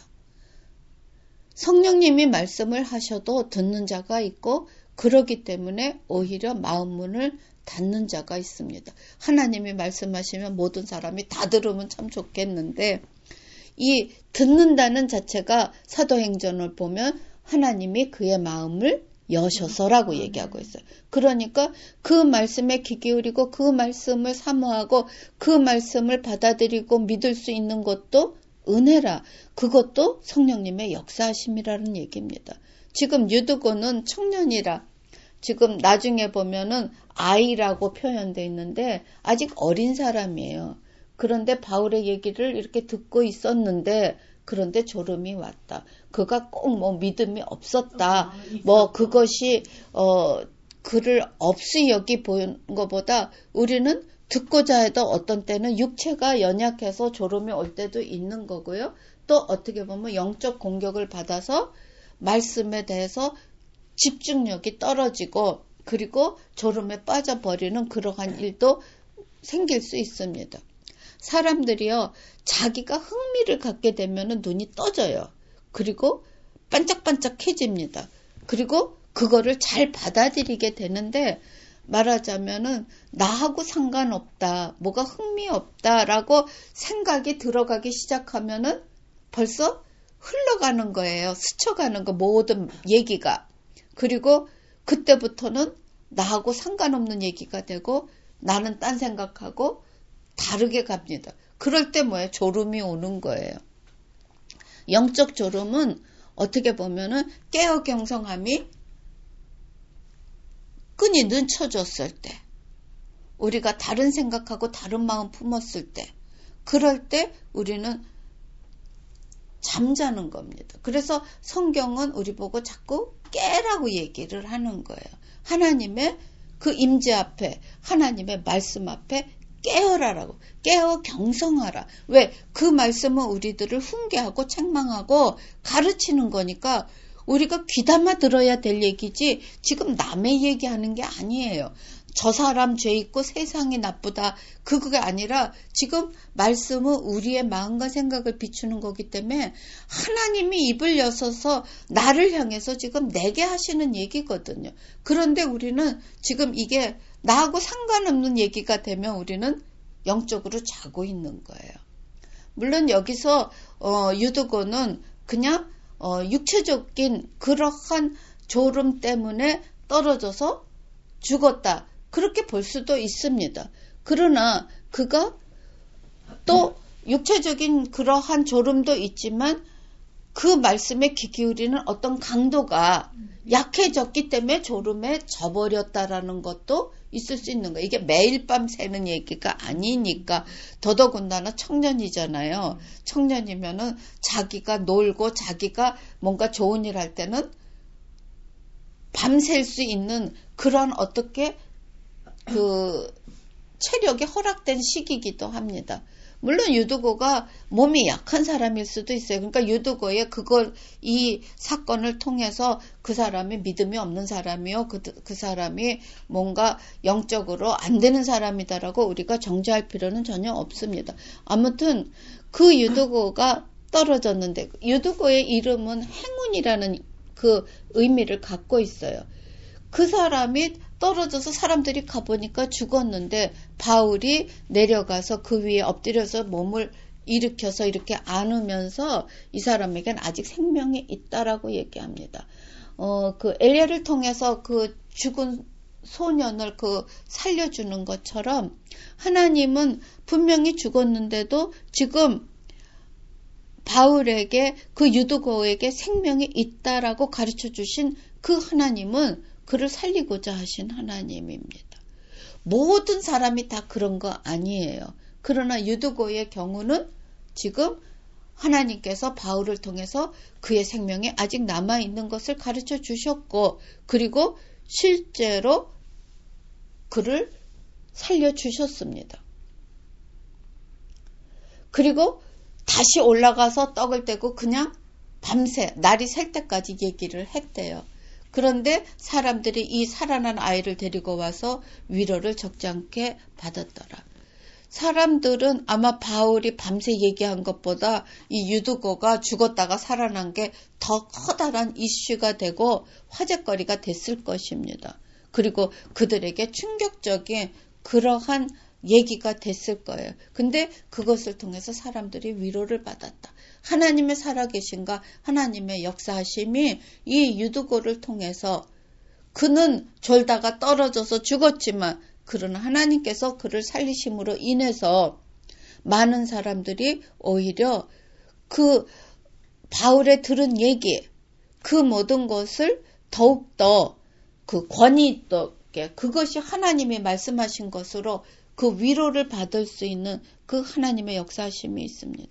성령님이 말씀을 하셔도 듣는 자가 있고 그러기 때문에 오히려 마음문을 닫는 자가 있습니다. 하나님이 말씀하시면 모든 사람이 다 들으면 참 좋겠는데 이 듣는다는 자체가 사도행전을 보면 하나님이 그의 마음을 여셔서라고 얘기하고 있어요. 그러니까 그 말씀에 귀 기울이고 그 말씀을 사모하고 그 말씀을 받아들이고 믿을 수 있는 것도 은혜라. 그것도 성령님의 역사하심이라는 얘기입니다. 지금 유두고는 청년이라 지금 나중에 보면은 아이라고 표현되어 있는데 아직 어린 사람이에요. 그런데 바울의 얘기를 이렇게 듣고 있었는데 그런데 졸음이 왔다. 그가 꼭 뭐 믿음이 없었다. 뭐 그것이 그를 없이 여기 보는 것보다 우리는 듣고자 해도 어떤 때는 육체가 연약해서 졸음이 올 때도 있는 거고요. 또 어떻게 보면 영적 공격을 받아서 말씀에 대해서 집중력이 떨어지고 그리고 졸음에 빠져버리는 그러한 일도 생길 수 있습니다. 사람들이요, 자기가 흥미를 갖게 되면은 눈이 떠져요. 그리고 반짝반짝해집니다. 그리고 그거를 잘 받아들이게 되는데, 말하자면은 나하고 상관없다, 뭐가 흥미없다라고 생각이 들어가기 시작하면은 벌써 흘러가는 거예요. 스쳐가는 거, 모든 얘기가. 그리고 그때부터는 나하고 상관없는 얘기가 되고 나는 딴 생각하고 다르게 갑니다. 그럴 때 뭐예요? 졸음이 오는 거예요. 영적 졸음은 어떻게 보면은 깨어 경성함이 끈이 늦춰졌을 때, 우리가 다른 생각하고 다른 마음 품었을 때, 그럴 때 우리는 잠자는 겁니다. 그래서 성경은 우리 보고 자꾸 깨라고 얘기를 하는 거예요. 하나님의 그 임재 앞에, 하나님의 말씀 앞에 깨어라라고. 깨어 경성하라. 왜? 그 말씀은 우리들을 훈계하고 책망하고 가르치는 거니까 우리가 귀담아 들어야 될 얘기지 지금 남의 얘기하는 게 아니에요. 저 사람 죄 있고 세상이 나쁘다. 그게 아니라 지금 말씀은 우리의 마음과 생각을 비추는 거기 때문에 하나님이 입을 여서서 나를 향해서 지금 내게 하시는 얘기거든요. 그런데 우리는 지금 이게 나하고 상관없는 얘기가 되면 우리는 영적으로 자고 있는 거예요. 물론 여기서 유두고는 그냥 육체적인 그러한 졸음 때문에 떨어져서 죽었다. 그렇게 볼 수도 있습니다. 그러나 그가 또 육체적인 그러한 졸음도 있지만 그 말씀에 귀 기울이는 어떤 강도가 약해졌기 때문에 졸음에 져버렸다라는 것도 있을 수 있는 거예요. 이게 매일 밤 새는 얘기가 아니니까. 더더군다나 청년이잖아요. 청년이면은 자기가 놀고 자기가 뭔가 좋은 일 할 때는 밤샐 수 있는 그런 어떻게 그 체력이 허락된 시기이기도 합니다. 물론 유두고가 몸이 약한 사람일 수도 있어요. 그러니까 유두고의 이 사건을 통해서 그 사람이 믿음이 없는 사람이요, 그 사람이 뭔가 영적으로 안 되는 사람이다라고 우리가 정죄할 필요는 전혀 없습니다. 아무튼 그 유두고가 떨어졌는데, 유두고의 이름은 행운이라는 그 의미를 갖고 있어요. 그 사람이 떨어져서 사람들이 가보니까 죽었는데 바울이 내려가서 그 위에 엎드려서 몸을 일으켜서 이렇게 안으면서 이 사람에겐 아직 생명이 있다라고 얘기합니다. 그 엘리야를 통해서 그 죽은 소년을 살려주는 것처럼 하나님은 분명히 죽었는데도 지금 바울에게 그 유두고에게 생명이 있다라고 가르쳐 주신 그 하나님은 그를 살리고자 하신 하나님입니다. 모든 사람이 다 그런 거 아니에요. 그러나 유두고의 경우는 지금 하나님께서 바울을 통해서 그의 생명이 아직 남아있는 것을 가르쳐 주셨고, 그리고 실제로 그를 살려주셨습니다. 그리고 다시 올라가서 떡을 떼고 그냥 밤새 날이 샐 때까지 얘기를 했대요. 그런데 사람들이 이 살아난 아이를 데리고 와서 위로를 적지 않게 받았더라. 사람들은 아마 바울이 밤새 얘기한 것보다 이 유두고가 죽었다가 살아난 게 더 커다란 이슈가 되고 화제거리가 됐을 것입니다. 그리고 그들에게 충격적인 그러한 얘기가 됐을 거예요. 근데 그것을 통해서 사람들이 위로를 받았다. 하나님의 살아계신가, 하나님의 역사하심이 이 유두고를 통해서, 그는 졸다가 떨어져서 죽었지만 그러나 하나님께서 그를 살리심으로 인해서 많은 사람들이 오히려 그 바울의 들은 얘기, 그 모든 것을 더욱더 그 권위 있게, 그것이 하나님이 말씀하신 것으로 그 위로를 받을 수 있는 그 하나님의 역사하심이 있습니다.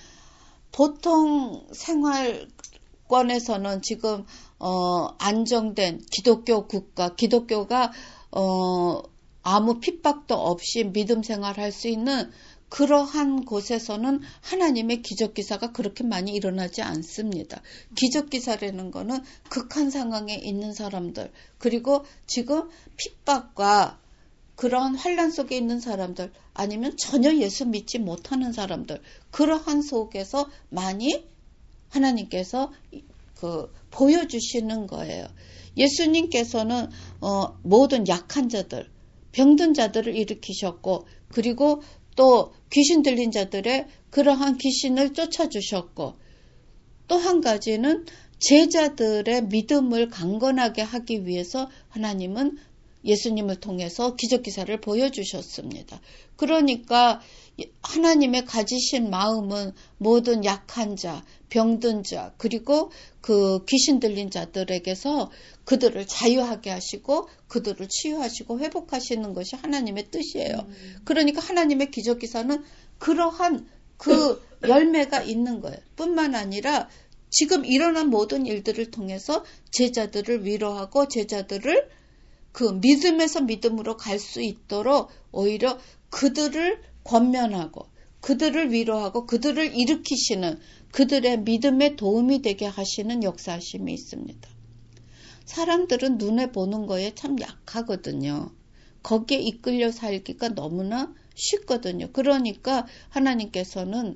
보통 생활권에서는 지금 안정된 기독교 국가, 기독교가 아무 핍박도 없이 믿음 생활할 수 있는 그러한 곳에서는 하나님의 기적기사가 그렇게 많이 일어나지 않습니다. 기적기사라는 거는 극한 상황에 있는 사람들, 그리고 지금 핍박과 그런 환란 속에 있는 사람들, 아니면 전혀 예수 믿지 못하는 사람들, 그러한 속에서 많이 하나님께서 보여주시는 거예요. 예수님께서는 모든 약한 자들, 병든 자들을 일으키셨고, 그리고 또 귀신 들린 자들의 그러한 귀신을 쫓아주셨고, 또 한 가지는 제자들의 믿음을 강건하게 하기 위해서 하나님은 예수님을 통해서 기적기사를 보여주셨습니다. 그러니까 하나님의 가지신 마음은 모든 약한 자, 병든 자, 그리고 그 귀신 들린 자들에게서 그들을 자유하게 하시고 그들을 치유하시고 회복하시는 것이 하나님의 뜻이에요. 그러니까 하나님의 기적기사는 그러한 그 열매가 있는 거예요. 뿐만 아니라 지금 일어난 모든 일들을 통해서 제자들을 위로하고 제자들을 그 믿음에서 믿음으로 갈 수 있도록 오히려 그들을 권면하고 그들을 위로하고 그들을 일으키시는, 그들의 믿음에 도움이 되게 하시는 역사하심이 있습니다. 사람들은 눈에 보는 거에 참 약하거든요. 거기에 이끌려 살기가 너무나 쉽거든요. 그러니까 하나님께서는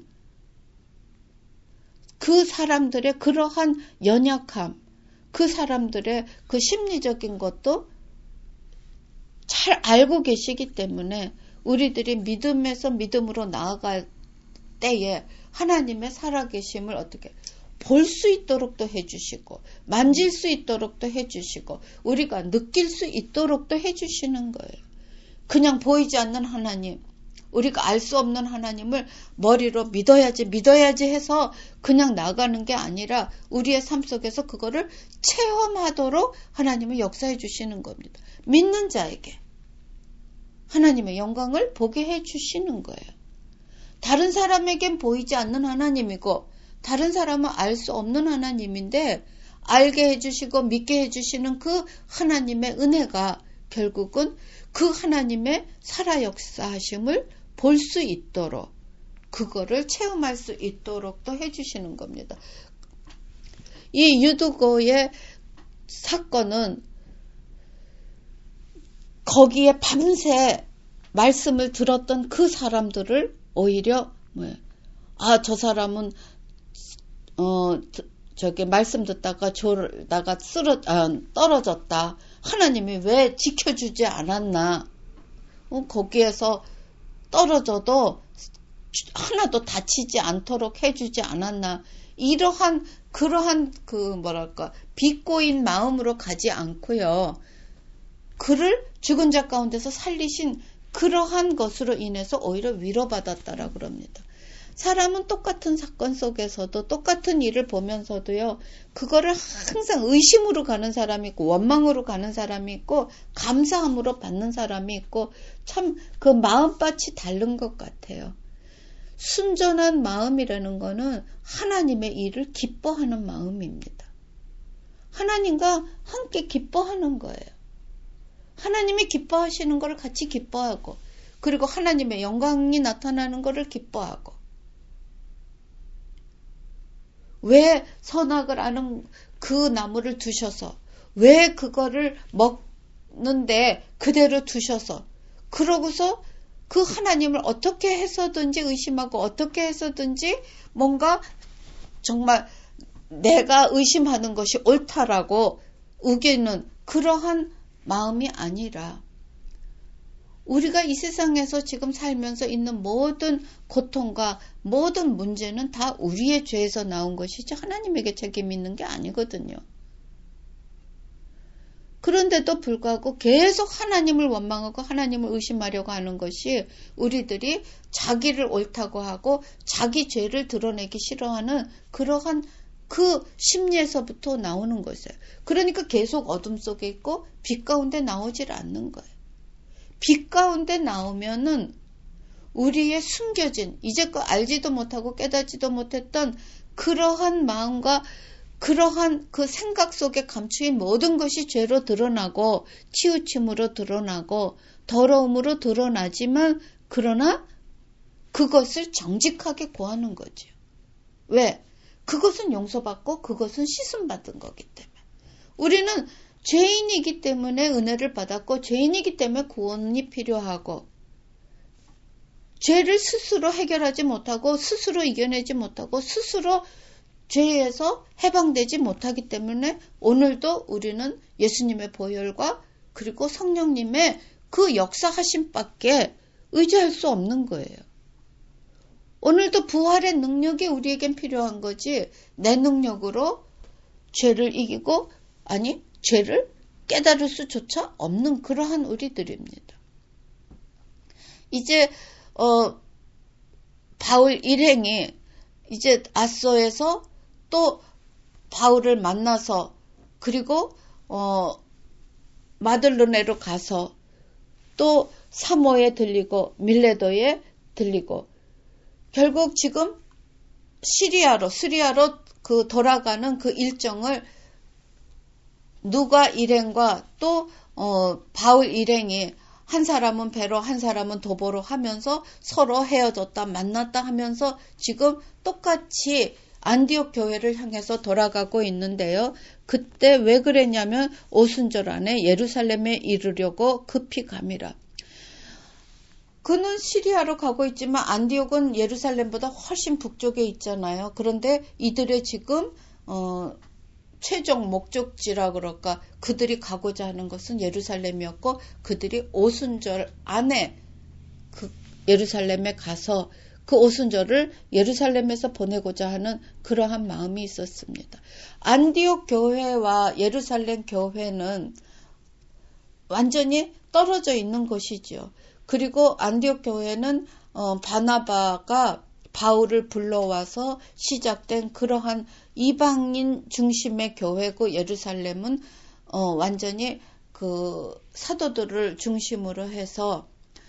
그 사람들의 그러한 연약함, 그 사람들의 그 심리적인 것도 잘 알고 계시기 때문에 우리들이 믿음에서 믿음으로 나아갈 때에 하나님의 살아계심을 어떻게 볼 수 있도록도 해주시고, 만질 수 있도록도 해주시고, 우리가 느낄 수 있도록도 해주시는 거예요. 그냥 보이지 않는 하나님, 우리가 알 수 없는 하나님을 머리로 믿어야지 해서 그냥 나가는 게 아니라 우리의 삶 속에서 그거를 체험하도록 하나님은 역사해 주시는 겁니다. 믿는 자에게 하나님의 영광을 보게 해 주시는 거예요. 다른 사람에겐 보이지 않는 하나님이고 다른 사람은 알 수 없는 하나님인데 알게 해주시고 믿게 해주시는 그 하나님의 은혜가 결국은 그 하나님의 살아 역사하심을 볼 수 있도록, 그거를 체험할 수 있도록 또 해주시는 겁니다. 이 유두고의 사건은 거기에 밤새 말씀을 들었던 그 사람들을 오히려 저 사람은 말씀 듣다가 졸다가 떨어졌다. 하나님이 왜 지켜주지 않았나? 거기에서 떨어져도 하나도 다치지 않도록 해주지 않았나? 그러한 비꼬인 마음으로 가지 않고요. 그를 죽은 자 가운데서 살리신 그러한 것으로 인해서 오히려 위로받았다라고 그럽니다. 사람은 똑같은 사건 속에서도 똑같은 일을 보면서도요, 그거를 항상 의심으로 가는 사람이 있고 원망으로 가는 사람이 있고 감사함으로 받는 사람이 있고 참 그 마음밭이 다른 것 같아요. 순전한 마음이라는 거는 하나님의 일을 기뻐하는 마음입니다. 하나님과 함께 기뻐하는 거예요. 하나님이 기뻐하시는 것을 같이 기뻐하고, 그리고 하나님의 영광이 나타나는 것을 기뻐하고, 왜 선악을 아는 그 나무를 두셔서, 왜 그거를 먹는데 그대로 두셔서, 그러고서 그 하나님을 어떻게 해서든지 의심하고 어떻게 해서든지 뭔가 정말 내가 의심하는 것이 옳다라고 우기는 그러한 마음이 아니라, 우리가 이 세상에서 지금 살면서 있는 모든 고통과 모든 문제는 다 우리의 죄에서 나온 것이지 하나님에게 책임 있는 게 아니거든요. 그런데도 불구하고 계속 하나님을 원망하고 하나님을 의심하려고 하는 것이 우리들이 자기를 옳다고 하고 자기 죄를 드러내기 싫어하는 그러한 그 심리에서부터 나오는 것이에요. 그러니까 계속 어둠 속에 있고 빛 가운데 나오질 않는 거예요. 빛 가운데 나오면은 우리의 숨겨진, 이제껏 알지도 못하고 깨닫지도 못했던 그러한 마음과 그러한 그 생각 속에 감추인 모든 것이 죄로 드러나고 치우침으로 드러나고 더러움으로 드러나지만, 그러나 그것을 정직하게 고하는 거죠. 왜? 그것은 용서받고 그것은 씻음받은 거기 때문에. 우리는 죄인이기 때문에 은혜를 받았고 죄인이기 때문에 구원이 필요하고 죄를 스스로 해결하지 못하고 스스로 이겨내지 못하고 스스로 죄에서 해방되지 못하기 때문에 오늘도 우리는 예수님의 보혈과 그리고 성령님의 그 역사하심밖에 의지할 수 없는 거예요. 오늘도 부활의 능력이 우리에겐 필요한 거지 내 능력으로 죄를 이기고 아니 죄를 깨달을 수조차 없는 그러한 우리들입니다. 이제 바울 일행이 이제 아소에서 또 바울을 만나서 그리고 마들로네로 가서 또 사모에 들리고 밀레도에 들리고 결국 지금 시리아로 그 돌아가는 그 일정을 누가 일행과 또 바울 일행이 한 사람은 배로 한 사람은 도보로 하면서 서로 헤어졌다 만났다 하면서 지금 똑같이 안디옥 교회를 향해서 돌아가고 있는데요. 그때 왜 그랬냐면 오순절 안에 예루살렘에 이르려고 급히 감이라. 그는 시리아로 가고 있지만 안디옥은 예루살렘보다 훨씬 북쪽에 있잖아요. 그런데 이들의 지금 최종 목적지라 그럴까 그들이 가고자 하는 것은 예루살렘이었고 그들이 오순절 안에 그 예루살렘에 가서 그 오순절을 예루살렘에서 보내고자 하는 그러한 마음이 있었습니다. 안디옥 교회와 예루살렘 교회는 완전히 떨어져 있는 것이죠. 그리고 안디옥 교회는 바나바가 바울을 불러와서 시작된 그러한 이방인 중심의 교회고 예루살렘은 완전히 그 사도들을 중심으로 해서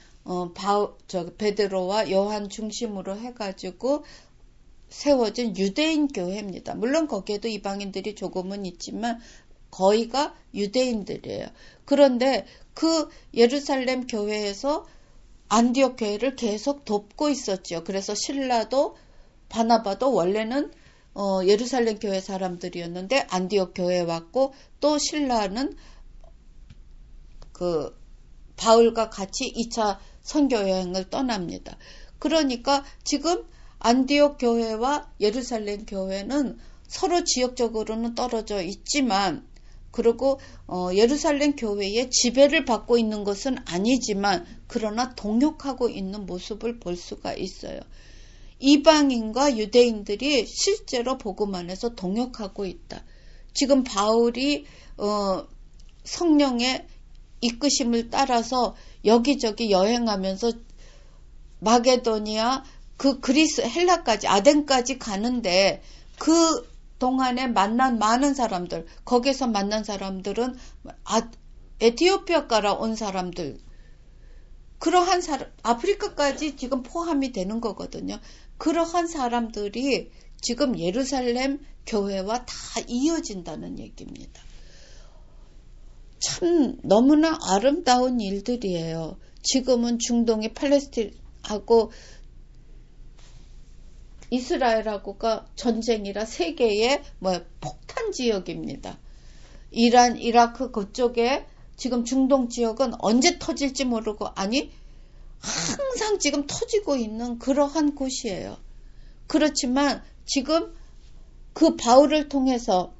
베드로와 요한 중심으로 해가지고 세워진 유대인 교회입니다. 물론 거기에도 이방인들이 조금은 있지만 거의가 유대인들이에요. 그런데 그 예루살렘 교회에서 안디옥 교회를 계속 돕고 있었죠. 그래서 신라도 바나바도 원래는 예루살렘 교회 사람들이었는데 안디옥 교회에 왔고 또 신라는 그 바울과 같이 2차 선교 여행을 떠납니다. 그러니까 지금 안디옥 교회와 예루살렘 교회는 서로 지역적으로는 떨어져 있지만 그리고 예루살렘 교회의 지배를 받고 있는 것은 아니지만 그러나 동역하고 있는 모습을 볼 수가 있어요. 이방인과 유대인들이 실제로 복음 안에서 동역하고 있다. 지금 바울이 성령의 이끄심을 따라서 여기저기 여행하면서 마게도니아 그 그리스 헬라까지 아덴까지 가는데 그 동안에 만난 많은 사람들 거기서 만난 사람들은 에티오피아から온 사람들 그러한 사람 아프리카까지 지금 포함이 되는 거거든요. 그러한 사람들이 지금 예루살렘 교회와 다 이어진다는 얘기입니다. 참 너무나 아름다운 일들이에요. 지금은 중동이 팔레스틴하고 이스라엘하고가 전쟁이라 세계의 폭탄 지역입니다. 이란, 이라크 그쪽에 지금 중동 지역은 언제 터질지 모르고 아니 항상 지금 터지고 있는 그러한 곳이에요. 그렇지만 지금 그 바울을 통해서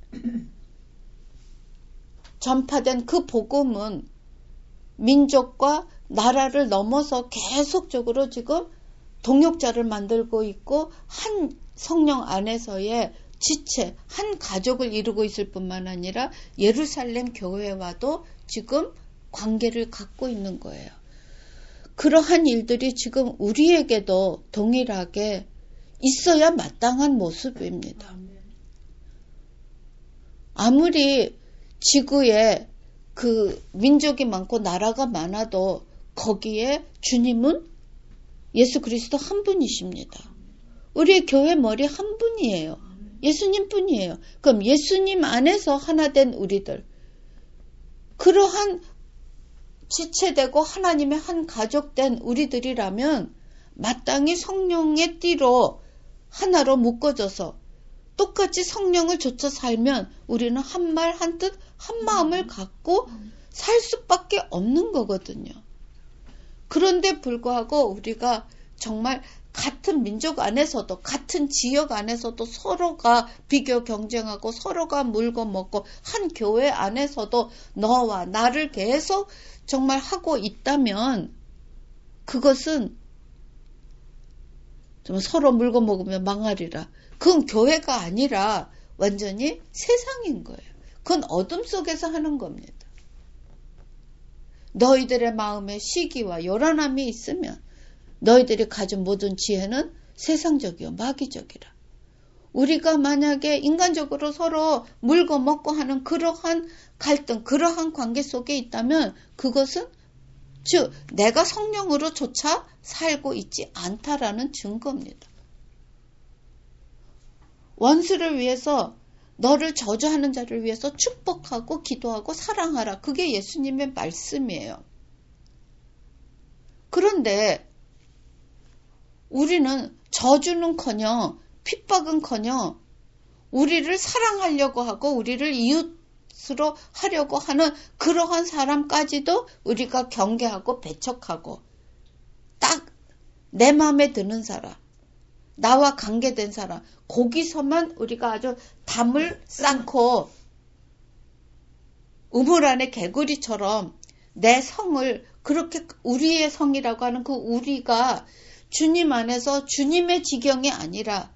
전파된 그 복음은 민족과 나라를 넘어서 계속적으로 지금 동역자를 만들고 있고 한 성령 안에서의 지체, 한 가족을 이루고 있을 뿐만 아니라 예루살렘 교회와도 지금 관계를 갖고 있는 거예요. 그러한 일들이 지금 우리에게도 동일하게 있어야 마땅한 모습입니다. 아무리 지구에 그 민족이 많고 나라가 많아도 거기에 주님은 예수 그리스도 한 분이십니다. 우리의 교회 머리 한 분이에요. 예수님 뿐이에요. 그럼 예수님 안에서 하나 된 우리들, 그러한 지체되고 하나님의 한 가족된 우리들이라면 마땅히 성령의 띠로 하나로 묶어져서 똑같이 성령을 좇아 살면 우리는 한 말 한 뜻 한 마음을 갖고 살 수밖에 없는 거거든요. 그런데 불구하고 우리가 정말 같은 민족 안에서도 같은 지역 안에서도 서로가 비교 경쟁하고 서로가 물고 먹고 한 교회 안에서도 너와 나를 계속 정말 하고 있다면 그것은 좀 서로 물고 먹으면 망하리라. 그건 교회가 아니라 완전히 세상인 거예요. 그건 어둠 속에서 하는 겁니다. 너희들의 마음에 시기와 요란함이 있으면 너희들이 가진 모든 지혜는 세상적이요 마귀적이라. 우리가 만약에 인간적으로 서로 물고 먹고 하는 그러한 갈등, 그러한 관계 속에 있다면 그것은 즉 내가 성령으로 조차 살고 있지 않다라는 증거입니다. 원수를 위해서 너를 저주하는 자를 위해서 축복하고 기도하고 사랑하라. 그게 예수님의 말씀이에요. 그런데 우리는 저주는커녕 핍박은커녕 우리를 사랑하려고 하고 우리를 이웃으로 하려고 하는 그러한 사람까지도 우리가 경계하고 배척하고 딱 내 마음에 드는 사람, 나와 관계된 사람, 거기서만 우리가 아주 담을 쌓고 우물 안에 개구리처럼 내 성을 그렇게 우리의 성이라고 하는 그 우리가 주님 안에서 주님의 지경이 아니라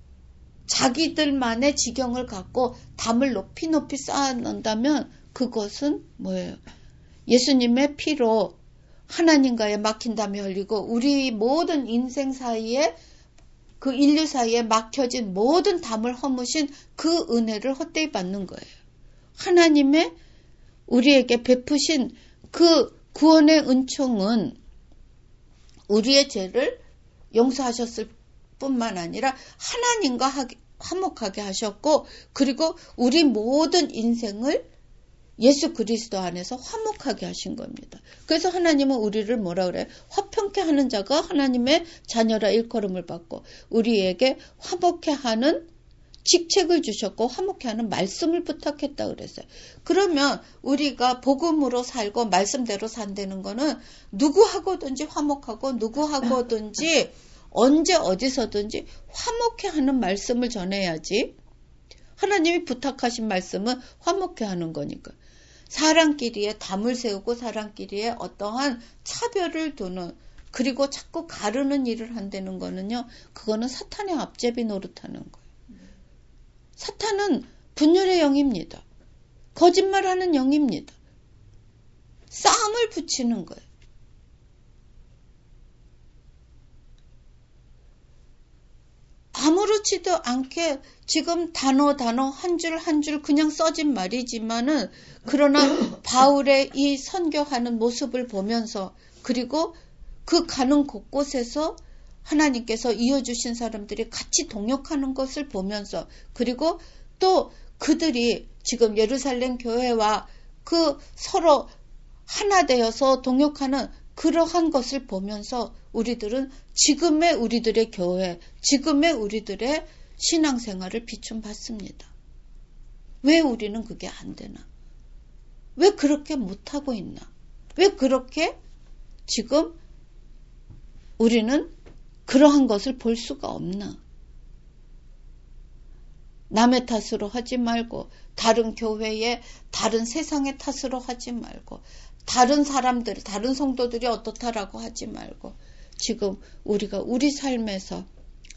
자기들만의 지경을 갖고 담을 높이 높이 쌓아놓는다면 그것은 뭐예요? 예수님의 피로 하나님과의 막힌 담이 열리고 우리 모든 인생 사이에 그 인류 사이에 막혀진 모든 담을 허무신 그 은혜를 헛되이 받는 거예요. 하나님의 우리에게 베푸신 그 구원의 은총은 우리의 죄를 용서하셨을 뿐만 아니라 하나님과 화목하게 하셨고 그리고 우리 모든 인생을 예수 그리스도 안에서 화목하게 하신 겁니다. 그래서 하나님은 우리를 뭐라 그래요? 화평케 하는 자가 하나님의 자녀라 일컬음을 받고 우리에게 화목케 하는 직책을 주셨고 화목케 하는 말씀을 부탁했다 그랬어요. 그러면 우리가 복음으로 살고 말씀대로 산다는 거는 누구하고든지 화목하고 누구하고든지 언제 어디서든지 화목케 하는 말씀을 전해야지. 하나님이 부탁하신 말씀은 화목케 하는 거니까. 사람끼리에 담을 세우고 사람끼리에 어떠한 차별을 두는 그리고 자꾸 가르는 일을 한다는 거는요. 그거는 사탄의 앞제비 노릇하는 거예요. 사탄은 분열의 영입니다. 거짓말하는 영입니다. 싸움을 붙이는 거예요. 아무렇지도 않게 지금 단어 한 줄 한 줄 그냥 써진 말이지만은 그러나 바울의 이 선교하는 모습을 보면서 그리고 그 가는 곳곳에서 하나님께서 이어주신 사람들이 같이 동역하는 것을 보면서 그리고 또 그들이 지금 예루살렘 교회와 그 서로 하나 되어서 동역하는 그러한 것을 보면서 우리들은 지금의 우리들의 교회, 지금의 우리들의 신앙생활을 비춤받습니다. 왜 우리는 그게 안 되나? 왜 그렇게 못하고 있나? 왜 그렇게 지금 우리는 그러한 것을 볼 수가 없나? 남의 탓으로 하지 말고 다른 교회에 다른 세상의 탓으로 하지 말고 다른 사람들, 다른 성도들이 어떻다라고 하지 말고 지금 우리가 우리 삶에서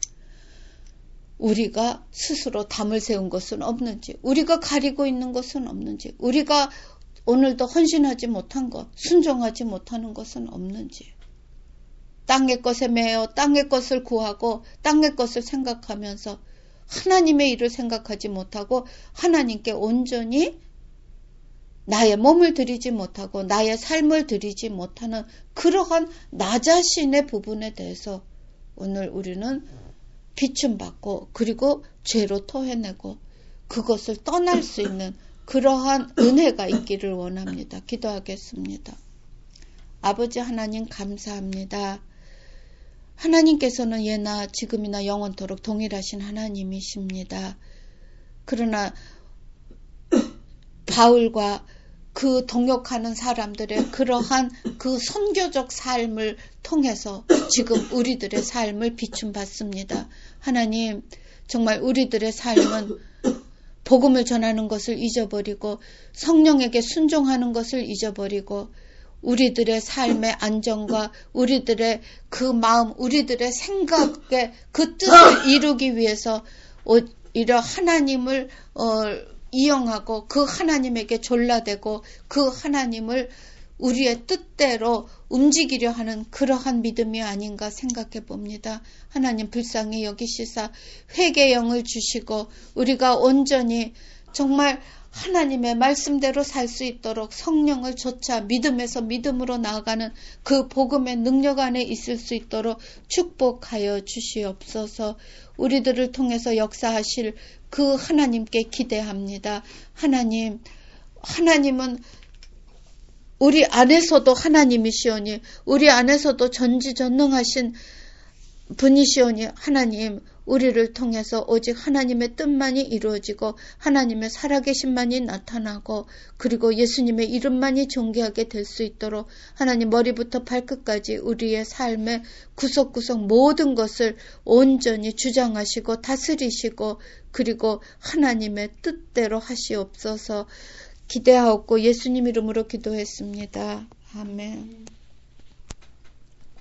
우리가 스스로 담을 세운 것은 없는지 우리가 가리고 있는 것은 없는지 우리가 오늘도 헌신하지 못한 것, 순종하지 못하는 것은 없는지 땅의 것에 매여 땅의 것을 구하고 땅의 것을 생각하면서 하나님의 일을 생각하지 못하고 하나님께 온전히 나의 몸을 드리지 못하고 나의 삶을 드리지 못하는 그러한 나 자신의 부분에 대해서 오늘 우리는 비춤받고 그리고 죄로 토해내고 그것을 떠날 수 있는 그러한 은혜가 있기를 원합니다. 기도하겠습니다. 아버지 하나님 감사합니다. 하나님께서는 예나 지금이나 영원토록 동일하신 하나님이십니다. 그러나 바울과 그 동역하는 사람들의 그러한 그 선교적 삶을 통해서 지금 우리들의 삶을 비춤받습니다. 하나님, 정말 우리들의 삶은 복음을 전하는 것을 잊어버리고 성령에게 순종하는 것을 잊어버리고 우리들의 삶의 안정과 우리들의 그 마음, 우리들의 생각의 그 뜻을 이루기 위해서 오히려 하나님을 이용하고 그 하나님에게 졸라대고 그 하나님을 우리의 뜻대로 움직이려 하는 그러한 믿음이 아닌가 생각해 봅니다. 하나님 불쌍히 여기시사 회개의 영을 주시고 우리가 온전히 정말 하나님의 말씀대로 살 수 있도록 성령을 좇아 믿음에서 믿음으로 나아가는 그 복음의 능력 안에 있을 수 있도록 축복하여 주시옵소서. 우리들을 통해서 역사하실 그 하나님께 기대합니다. 하나님은 우리 안에서도 하나님이시오니 우리 안에서도 전지전능하신 분이시오니 하나님, 우리를 통해서 오직 하나님의 뜻만이 이루어지고 하나님의 살아계신만이 나타나고 그리고 예수님의 이름만이 존귀하게 될 수 있도록 하나님 머리부터 발끝까지 우리의 삶의 구석구석 모든 것을 온전히 주장하시고 다스리시고 그리고 하나님의 뜻대로 하시옵소서. 기대하옵고 예수님 이름으로 기도했습니다. 아멘.